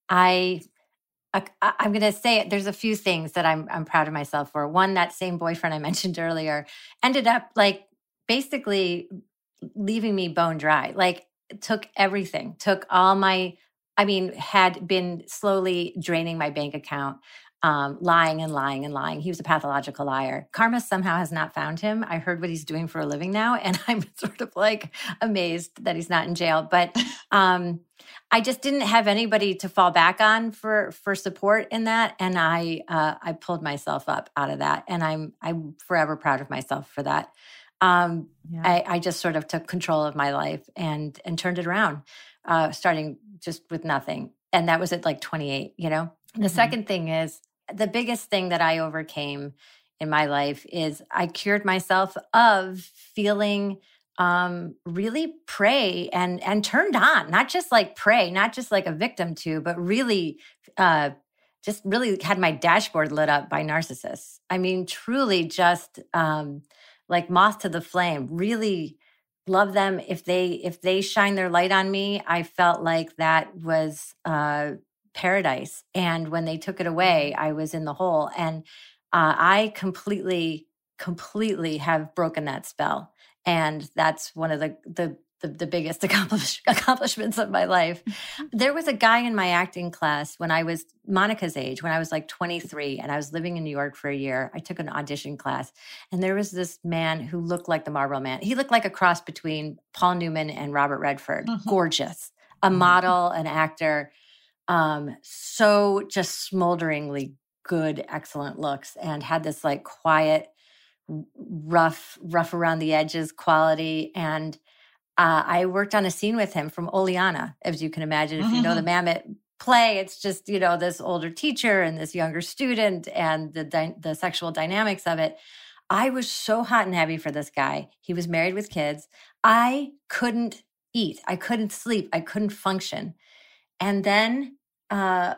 S6: I, I I'm going to say it. There's a few things that I'm I'm proud of myself for. One, that same boyfriend I mentioned earlier ended up like basically leaving me bone dry. Like took everything, took all my, I mean, had been slowly draining my bank account. Um, lying and lying and lying. He was a pathological liar. Karma somehow has not found him. I heard what he's doing for a living now, and I'm sort of like amazed that he's not in jail. But um, I just didn't have anybody to fall back on for for support in that, and I uh, I pulled myself up out of that, and I'm I'm forever proud of myself for that. Um, yeah. I, I just sort of took control of my life and and turned it around, uh, starting just with nothing, and that was at like twenty-eight. You know, mm-hmm. The second thing is, the biggest thing that I overcame in my life is I cured myself of feeling um, really prey and and turned on, not just like prey, not just like a victim to, but really uh, just really had my dashboard lit up by narcissists. I mean, truly just um, like moth to the flame, really love them. If they if they shine their light on me, I felt like that was uh paradise. And when they took it away, I was in the hole. And uh, I completely, completely have broken that spell. And that's one of the, the the, the biggest accomplish, accomplishments of my life. There was a guy in my acting class when I was Monica's age, when I was like twenty-three, and I was living in New York for a year. I took an audition class, and there was this man who looked like the Marlboro Man. He looked like a cross between Paul Newman and Robert Redford. Mm-hmm. Gorgeous. A model, an actor, um, so just smolderingly good, excellent looks, and had this like quiet, rough, rough around the edges quality. And uh, I worked on a scene with him from Oleana, as you can imagine. If you know the Mamet play, it's just, you know, this older teacher and this younger student and the dy- the sexual dynamics of it. I was so hot and heavy for this guy. He was married with kids. I couldn't eat. I couldn't sleep. I couldn't function. And then uh,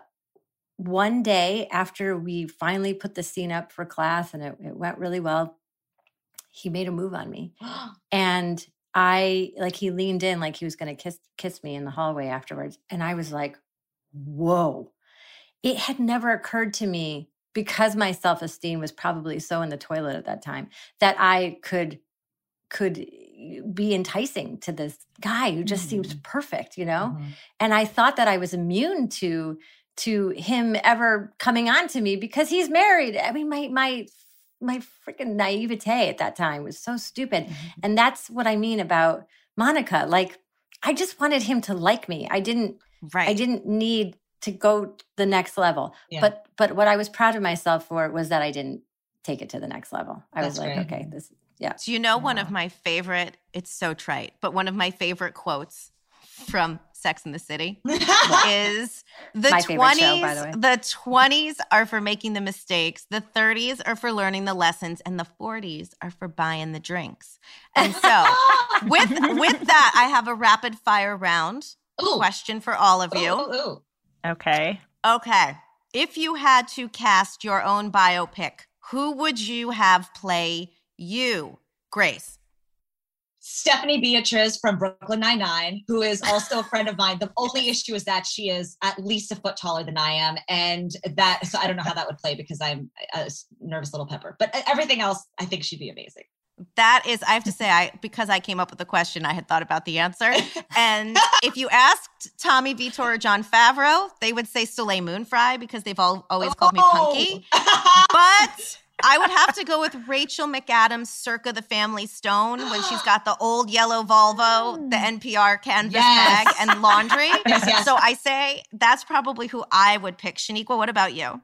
S6: one day after we finally put the scene up for class and it, it went really well, he made a move on me. And I, like, he leaned in like he was going to kiss kiss me in the hallway afterwards. And I was like, whoa. It had never occurred to me, because my self-esteem was probably so in the toilet at that time, that I could could be enticing to this guy who just mm-hmm. seems perfect, you know? Mm-hmm. And I thought that I was immune to to him ever coming on to me because he's married. I mean, my my my freaking naivete at that time was so stupid. Mm-hmm. And that's what I mean about Monica. Like, I just wanted him to like me. I didn't right. I didn't need to go the next level. Yeah. But but what I was proud of myself for was that I didn't take it to the next level. I that's was like, great. okay, this Yeah.
S1: So you know one of my favorite, it's so trite, but one of my favorite quotes from Sex and the City is the
S6: my
S1: twenties,
S6: show, by the way.
S1: The twenties are for making the mistakes, the thirties are for learning the lessons, and the forties are for buying the drinks. And so with with that, I have a rapid fire round ooh. question for all of you.
S5: Ooh, ooh, ooh.
S3: Okay.
S1: Okay. If you had to cast your own biopic, who would you have play you, Grace?
S5: Stephanie Beatriz from Brooklyn Nine-Nine, who is also a friend of mine. The only issue is that she is at least a foot taller than I am. And that, so I don't know how that would play because I'm a nervous little pepper. But everything else, I think she'd be amazing.
S1: That is, I have to say, I because I came up with the question, I had thought about the answer. And if you asked Tommy Vitor or Jon Favreau, they would say Soleil Moonfry because they've all always called me Punky. But I would have to go with Rachel McAdams circa The Family Stone when she's got the old yellow Volvo, the N P R canvas yes. bag, and laundry.
S5: Yes, yes.
S1: So I say that's probably who I would pick. Shaniqua, what about you?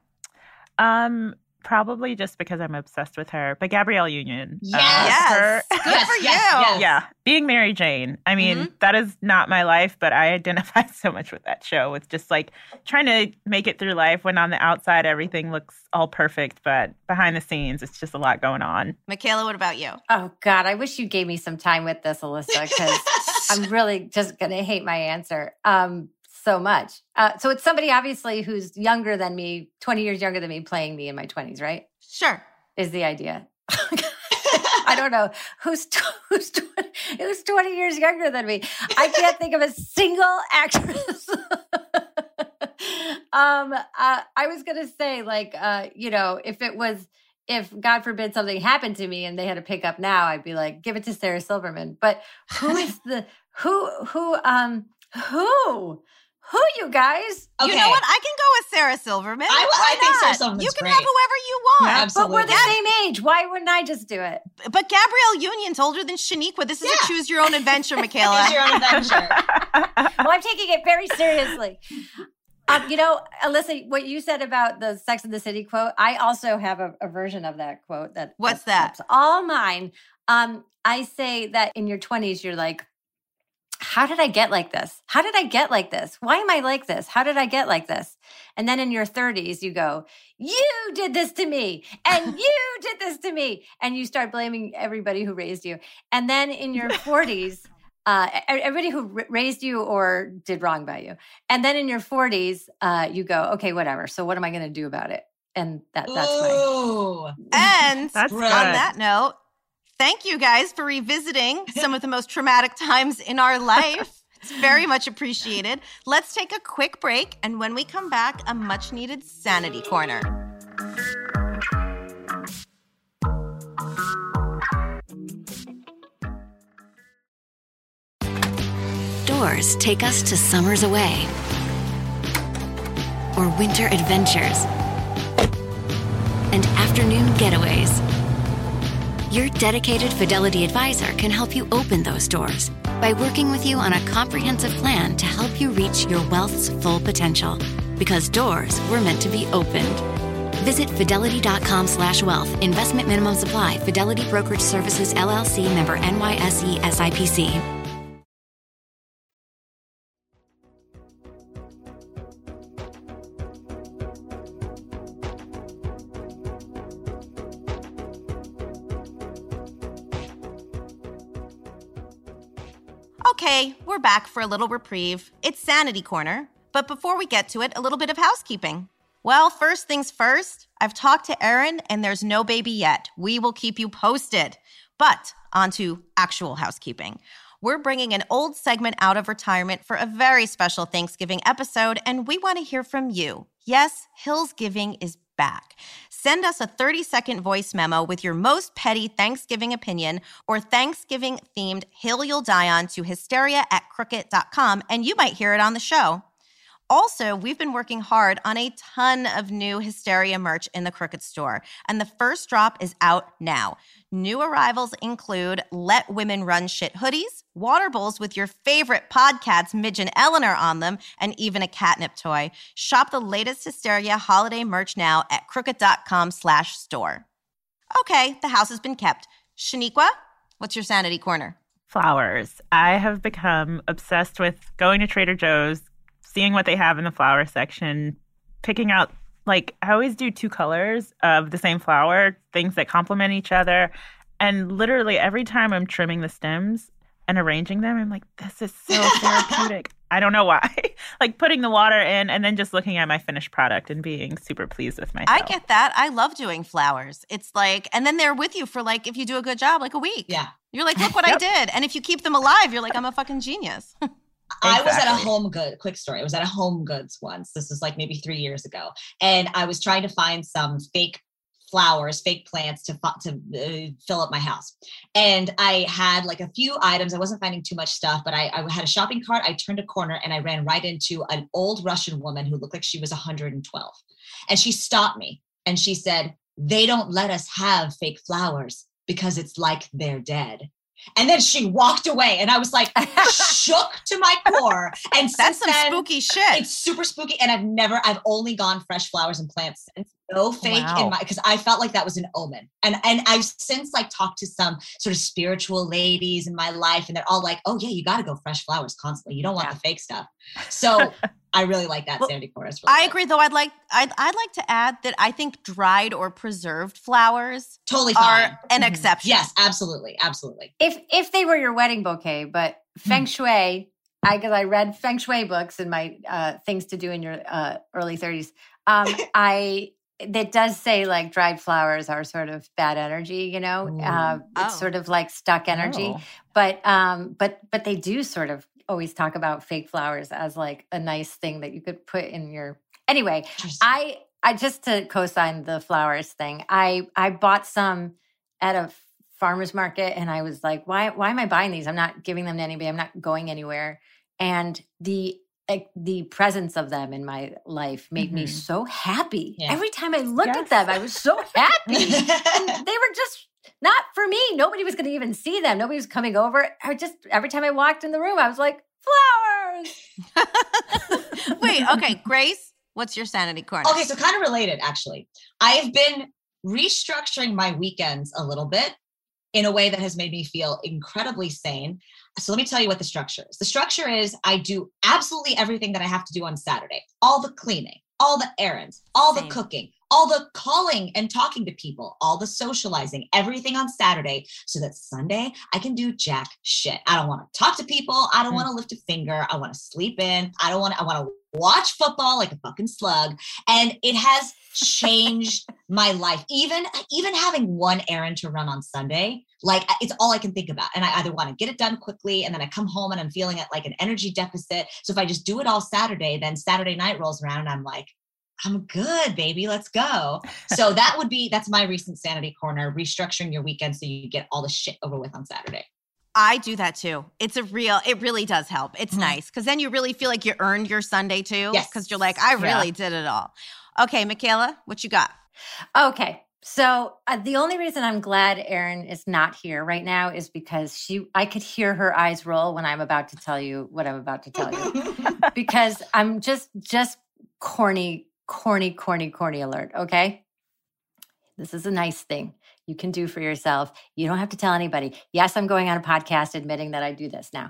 S3: Um, probably just because I'm obsessed with her, but Gabrielle Union.
S5: Yes.
S3: Uh,
S1: yes.
S3: Her,
S1: Good
S5: yes,
S1: for you.
S5: Yes, yes.
S3: Yeah. Being Mary Jane. I mean, mm-hmm. that is not my life, but I identify so much with that show, with just like trying to make it through life when on the outside everything looks all perfect, but behind the scenes it's just a lot going on.
S1: Michaela, what about you?
S6: Oh God, I wish you gave me some time with this, Alyssa, because I'm really just going to hate my answer um, so much. Uh, so it's somebody obviously who's younger than me, twenty years younger than me, playing me in my twenties, right?
S1: Sure.
S6: Is the idea. I don't know who's who's who's twenty years younger than me. I can't think of a single actress. um, uh, I was gonna say, like, uh, you know, if it was, if God forbid something happened to me and they had to pick up now, I'd be like, give it to Sarah Silverman. But who is the who who um who? Who, you guys?
S1: Okay. You know what? I can go with Sarah Silverman.
S5: I, I think Sarah Silverman's
S1: You can
S5: great.
S1: have whoever you want.
S5: Yeah, absolutely.
S6: But we're the yeah. same age. Why wouldn't I just do it?
S1: But Gabrielle Union's older than Shaniqua. This is
S5: yeah.
S1: a choose your own adventure, Michaela.
S5: Choose your own adventure.
S6: Well, I'm taking it very seriously. Um, you know, Alyssa, what you said about the Sex and the City quote, I also have a, a version of that quote. That
S1: What's that?
S6: All mine. Um, I say that in your twenties, you're like, how did I get like this? How did I get like this? Why am I like this? How did I get like this? And then in your thirties, you go, you did this to me, and you did this to me. And you start blaming everybody who raised you. And then in your forties, uh, everybody who r- raised you or did wrong by you. And then in your forties, uh, you go, okay, whatever. So what am I going to do about it? And that that's
S5: Ooh.
S6: my.
S1: And
S3: that's
S1: on
S3: good.
S1: that note, thank you guys for revisiting some of the most traumatic times in our life. It's very much appreciated. Let's take a quick break, and when we come back, a much-needed Sanity Corner.
S7: doors take us to summers away or winter adventures and afternoon getaways. Your dedicated Fidelity advisor can help you open those doors by working with you on a comprehensive plan to help you reach your wealth's full potential. Because doors were meant to be opened. Visit fidelity.com slash wealth. Investment minimum supply. Fidelity Brokerage Services, L L C, member N Y S E S I P C.
S1: Okay, we're back for a little reprieve. It's Sanity Corner. But before we get to it, a little bit of housekeeping. Well, first things first, I've talked to Erin and there's no baby yet. We will keep you posted. But on to actual housekeeping. We're bringing an old segment out of retirement for a very special Thanksgiving episode, and we want to hear from you. Yes, Hills Giving is back. Send us a thirty-second voice memo with your most petty Thanksgiving opinion or Thanksgiving-themed hill you'll die on to hysteria at crooked dot com, and you might hear it on the show. Also, we've been working hard on a ton of new Hysteria merch in the Crooked store, and the first drop is out now. New arrivals include Let Women Run Shit hoodies, water bowls with your favorite podcats Midge and Eleanor on them, and even a catnip toy. Shop the latest Hysteria holiday merch now at crooked.com slash store. Okay, the house has been kept. Shaniqua, what's your Sanity Corner?
S3: Flowers. I have become obsessed with going to Trader Joe's, seeing what they have in the flower section, picking out, like, I always do two colors of the same flower, things that complement each other. And literally every time I'm trimming the stems and arranging them, I'm like, this is so therapeutic. I don't know why. Like putting the water in and then just looking at my finished product and being super pleased with myself.
S1: I get that. I love doing flowers. It's like, and then they're with you for like, if you do a good job, like a week.
S5: Yeah.
S1: You're like, look what
S3: Yep.
S1: I did. And if you keep them alive, you're like, I'm a fucking genius.
S5: I was at a
S3: Exactly.
S5: Home Good, quick story. I was at a Home Goods once. This is like maybe three years ago. And I was trying to find some fake flowers, fake plants to, to uh, fill up my house. And I had like a few items. I wasn't finding too much stuff, but I, I had a shopping cart. I turned a corner and I ran right into an old Russian woman who looked like she was one hundred twelve. And she stopped me and she said, they don't let us have fake flowers because it's like they're dead. And then she walked away and I was like shook to my core. And
S1: That's
S5: since
S1: some
S5: then,
S1: spooky shit.
S5: it's super spooky. And I've never, I've only gone fresh flowers and plants since. No fake
S3: Wow.
S5: in my, because I felt like that was an omen. And and I've since like talked to some sort of spiritual ladies in my life and they're all like, oh yeah, you got to go fresh flowers constantly. You don't want
S6: Yeah.
S5: the fake stuff. So I really like that
S1: Well,
S5: Sanity Corner. It's really
S1: I
S5: good.
S1: agree, though. I'd like I'd, I'd like to add that I think dried or preserved flowers
S5: Totally fine.
S1: are an
S5: Mhm.
S1: exception.
S5: Yes, absolutely. Absolutely.
S6: If if they were your wedding bouquet, but feng shui, I because I read feng shui books in my uh, things to do in your uh, early thirties. Um, I that does say like dried flowers are sort of bad energy, you know.
S5: Ooh.
S6: Uh, it's
S1: Oh.
S6: sort of like stuck energy,
S3: Oh.
S6: but um, but but they do sort of always talk about fake flowers as like a nice thing that you could put in your. Anyway,
S5: Interesting.
S6: I I just to co-sign the flowers thing. I I bought some at a farmer's market and I was like, why why am I buying these? I'm not giving them to anybody. I'm not going anywhere. And the like the presence of them in my life made me
S3: Mhm.
S6: so happy.
S5: Yeah.
S6: Every time I looked
S3: Yes.
S6: at them, I was so happy. And they were just not for me. Nobody was going to even see them. Nobody was coming over. I just every time I walked in the room, I was like, flowers.
S1: Wait, okay, Grace, what's your Sanity Corner?
S5: Okay, so kind of related, actually. I have been restructuring my weekends a little bit in a way that has made me feel incredibly sane. So let me tell you what the structure is. The structure is I do absolutely everything that I have to do on Saturday. All the cleaning, all the errands, all
S1: Same.
S5: the cooking, all the calling and talking to people, all the socializing, everything on Saturday, so that Sunday I can do jack shit. I don't want to talk to people. I don't
S3: Mm.
S5: want to lift a finger. I want to sleep in. I don't want to, I want to watch football like a fucking slug. And it has changed my life. Even, even having one errand to run on Sunday, like it's all I can think about. And I either want to get it done quickly and then I come home and I'm feeling it like an energy deficit. So if I just do it all Saturday, then Saturday night rolls around and I'm like, I'm good, baby. Let's go. So that would be, that's my recent Sanity Corner, restructuring your weekend so you get all the shit over with on Saturday.
S1: I do that too. It's a real, it really does help. It's mm-hmm. nice because then you really feel like you earned your Sunday too.
S5: Yes.
S1: Because you're like, I really yeah. did it all. Okay, Michaela, what you got?
S6: Okay. So uh, the only reason I'm glad Erin is not here right now is because she, I could hear her eyes roll when I'm about to tell you what I'm about to tell you. Because I'm just, just corny, corny, corny, corny alert. Okay. This is a nice thing you can do for yourself. You don't have to tell anybody. Yes, I'm going on a podcast admitting that I do this now.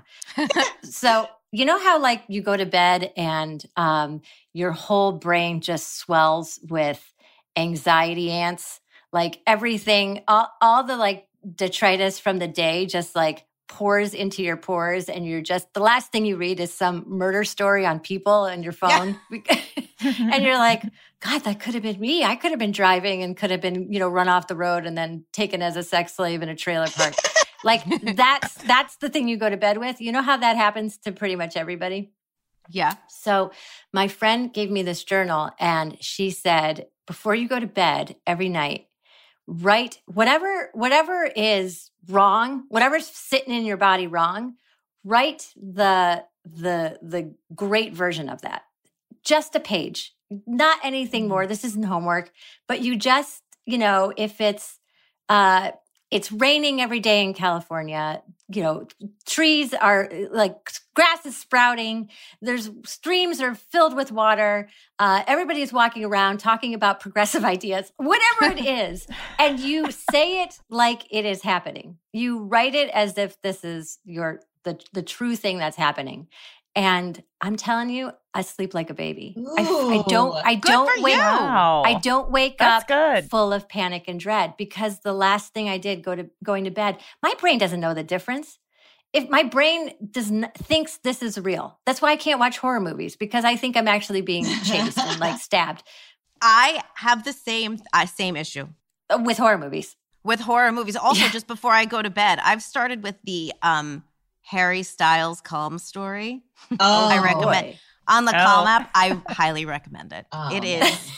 S6: So you know how like you go to bed and um, your whole brain just swells with anxiety ants? Like everything, all, all the like detritus from the day just like pours into your pores, and you're just, the last thing you read is some murder story on People and your phone. Yeah. And you're like, God, that could have been me. I could have been driving and could have been, you know, run off the road and then taken as a sex slave in a trailer park. Like that's, that's the thing you go to bed with. You know how that happens to pretty much everybody?
S1: Yeah.
S6: So my friend gave me this journal and she said, before you go to bed every night, write whatever, whatever is wrong, whatever's sitting in your body wrong, write the, the, the great version of that. Just a page, not anything more. This isn't homework, but you just, you know, if it's, uh, it's raining every day in California, you know, trees are like, grass is sprouting. There's streams are filled with water. Uh, everybody is walking around talking about progressive ideas, whatever it is. And you say it like it is happening. You write it as if this is your, the, the true thing that's happening. And I'm telling you, I sleep like a baby. I, I don't. I don't wake.
S3: Wow.
S6: I don't wake
S3: That's
S6: up
S3: good.
S6: full of panic and dread because the last thing I did go to going to bed. My brain doesn't know the difference. If my brain does not, thinks this is real, that's why I can't watch horror movies because I think I'm actually being chased and like stabbed.
S1: I have the same uh, same issue
S6: uh, with horror movies.
S1: With horror movies, also
S6: Yeah.
S1: just before I go to bed, I've started with the um, Harry Styles Calm story.
S5: Oh,
S1: I recommend
S6: boy.
S1: on the
S3: Oh.
S1: Calm app. I highly recommend it.
S5: Oh,
S1: it
S5: man.
S1: is.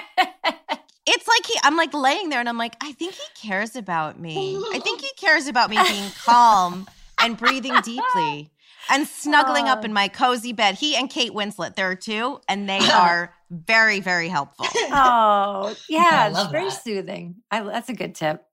S1: It's like he, I'm like laying there and I'm like, I think he cares about me. I think he cares about me being calm and breathing deeply and snuggling up in my cozy bed. He and Kate Winslet, there are two, and they are very, very helpful.
S6: Oh, yeah,
S5: I
S6: it's
S5: love
S6: very
S5: that.
S6: soothing. I, that's a good tip.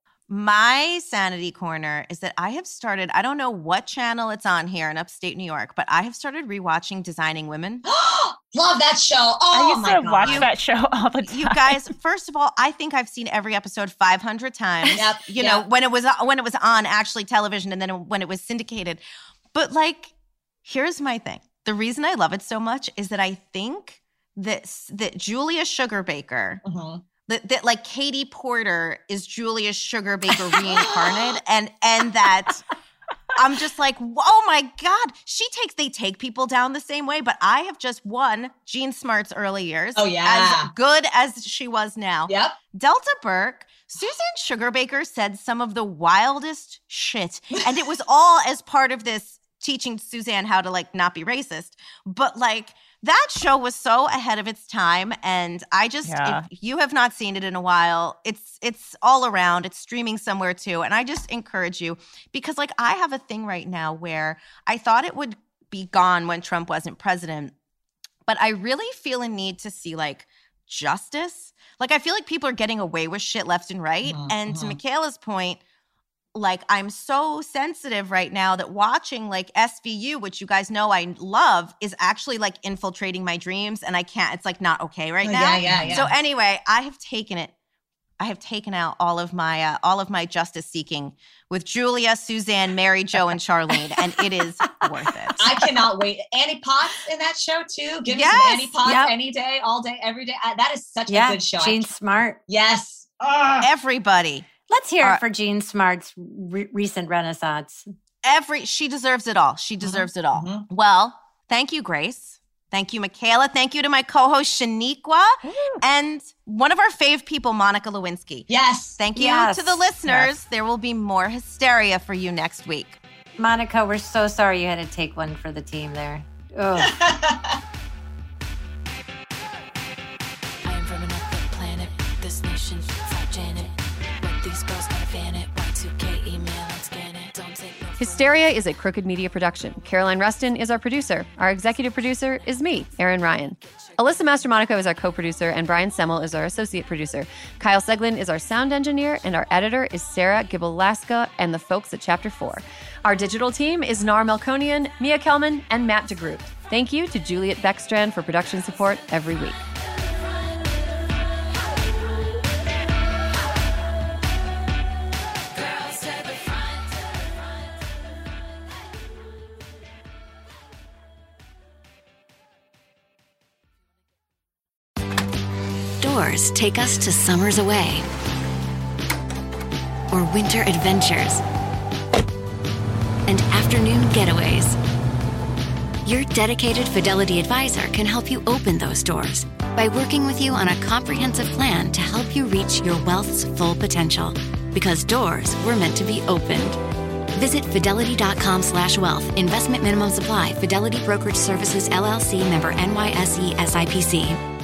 S1: My sanity corner is that I have started, I don't know what channel it's on here in upstate New York, but I have started rewatching Designing Women.
S5: Love that show.
S3: I
S5: Oh
S3: used
S5: my
S3: to
S5: God.
S3: watch that show all the time.
S1: You guys, first of all, I think I've seen every episode five hundred times.
S5: Yep,
S1: you
S5: yep.
S1: know, when it was when it was on actually television and then when it was syndicated. But like, here's my thing. The reason I love it so much is that I think that that Julia Sugarbaker,
S5: Mhm.
S1: that, that like Katie Porter is Julia Sugarbaker reincarnated, and and that I'm just like, oh my God, she takes they take people down the same way. But I have just won Jean Smart's early years.
S5: Oh, yeah.
S1: As good as she was now.
S5: Yep.
S1: Delta Burke, Suzanne Sugarbaker said some of the wildest shit. And it was all as part of this teaching Suzanne how to like not be racist. But like that show was so ahead of its time. And I just,
S3: Yeah.
S1: if you have not seen it in a while, it's it's all around. It's streaming somewhere too. And I just encourage you because like I have a thing right now where I thought it would be gone when Trump wasn't president. But I really feel a need to see like justice. Like I feel like people are getting away with shit left and right.
S5: Mhm,
S1: And to
S5: mhm.
S1: Michaela's point, like I'm so sensitive right now that watching like S V U, which you guys know I love, is actually like infiltrating my dreams and I can't, it's like not okay right
S5: Oh,
S1: now.
S5: yeah, yeah, yeah.
S1: So anyway, I have taken it. I have taken out all of my uh, all of my justice seeking with Julia, Suzanne, Mary Jo, and Charlene, and it is worth it.
S5: I cannot wait. Annie Potts in that show too. Give me
S1: Yes.
S5: some Annie Potts
S6: Yep.
S5: any day, all day, every day. I, that is such
S6: Yeah,
S5: a good show. I
S6: Jean
S5: can't-
S6: Smart.
S5: yes. Ah.
S1: Everybody,
S6: Let's hear
S1: Uh,
S6: it for Jean Smart's re- recent renaissance.
S1: every she deserves it all. She deserves it all.
S5: mhm.
S1: Well, thank you, Grace. Thank you, Michaela. Thank you to my co-host Shaniqua and one of our fave people, Monica Lewinsky.
S5: Yes.
S1: Thank you
S6: Yes.
S1: to the listeners.
S3: Yes.
S1: There will be more hysteria for you next week.
S6: Monica, we're so sorry you had to take one for the team there. Oh.
S8: I am from another planet. This nation, fuck Janet. What these girls gotta fan it. Y two K email and scan it. Don't take no
S2: Hysteria is a Crooked Media production. Caroline Rustin is our producer. Our executive producer is me, Erin Ryan. Alyssa Mastromonaco is our co-producer, and Brian Semmel is our associate producer. Kyle Seglin is our sound engineer, and our editor is Sarah Gibalaska and the folks at Chapter four. Our digital team is Nar Melkonian, Mia Kelman, and Matt DeGroot. Thank you to Juliet Beckstrand for production support every week.
S7: Doors take us to summers away or winter adventures and afternoon getaways. Your dedicated Fidelity advisor can help you open those doors by working with you on a comprehensive plan to help you reach your wealth's full potential. Because doors were meant to be opened. Visit fidelity.com slash wealth. Investment minimum supply. Fidelity Brokerage Services, L L C, member N Y S E S I P C.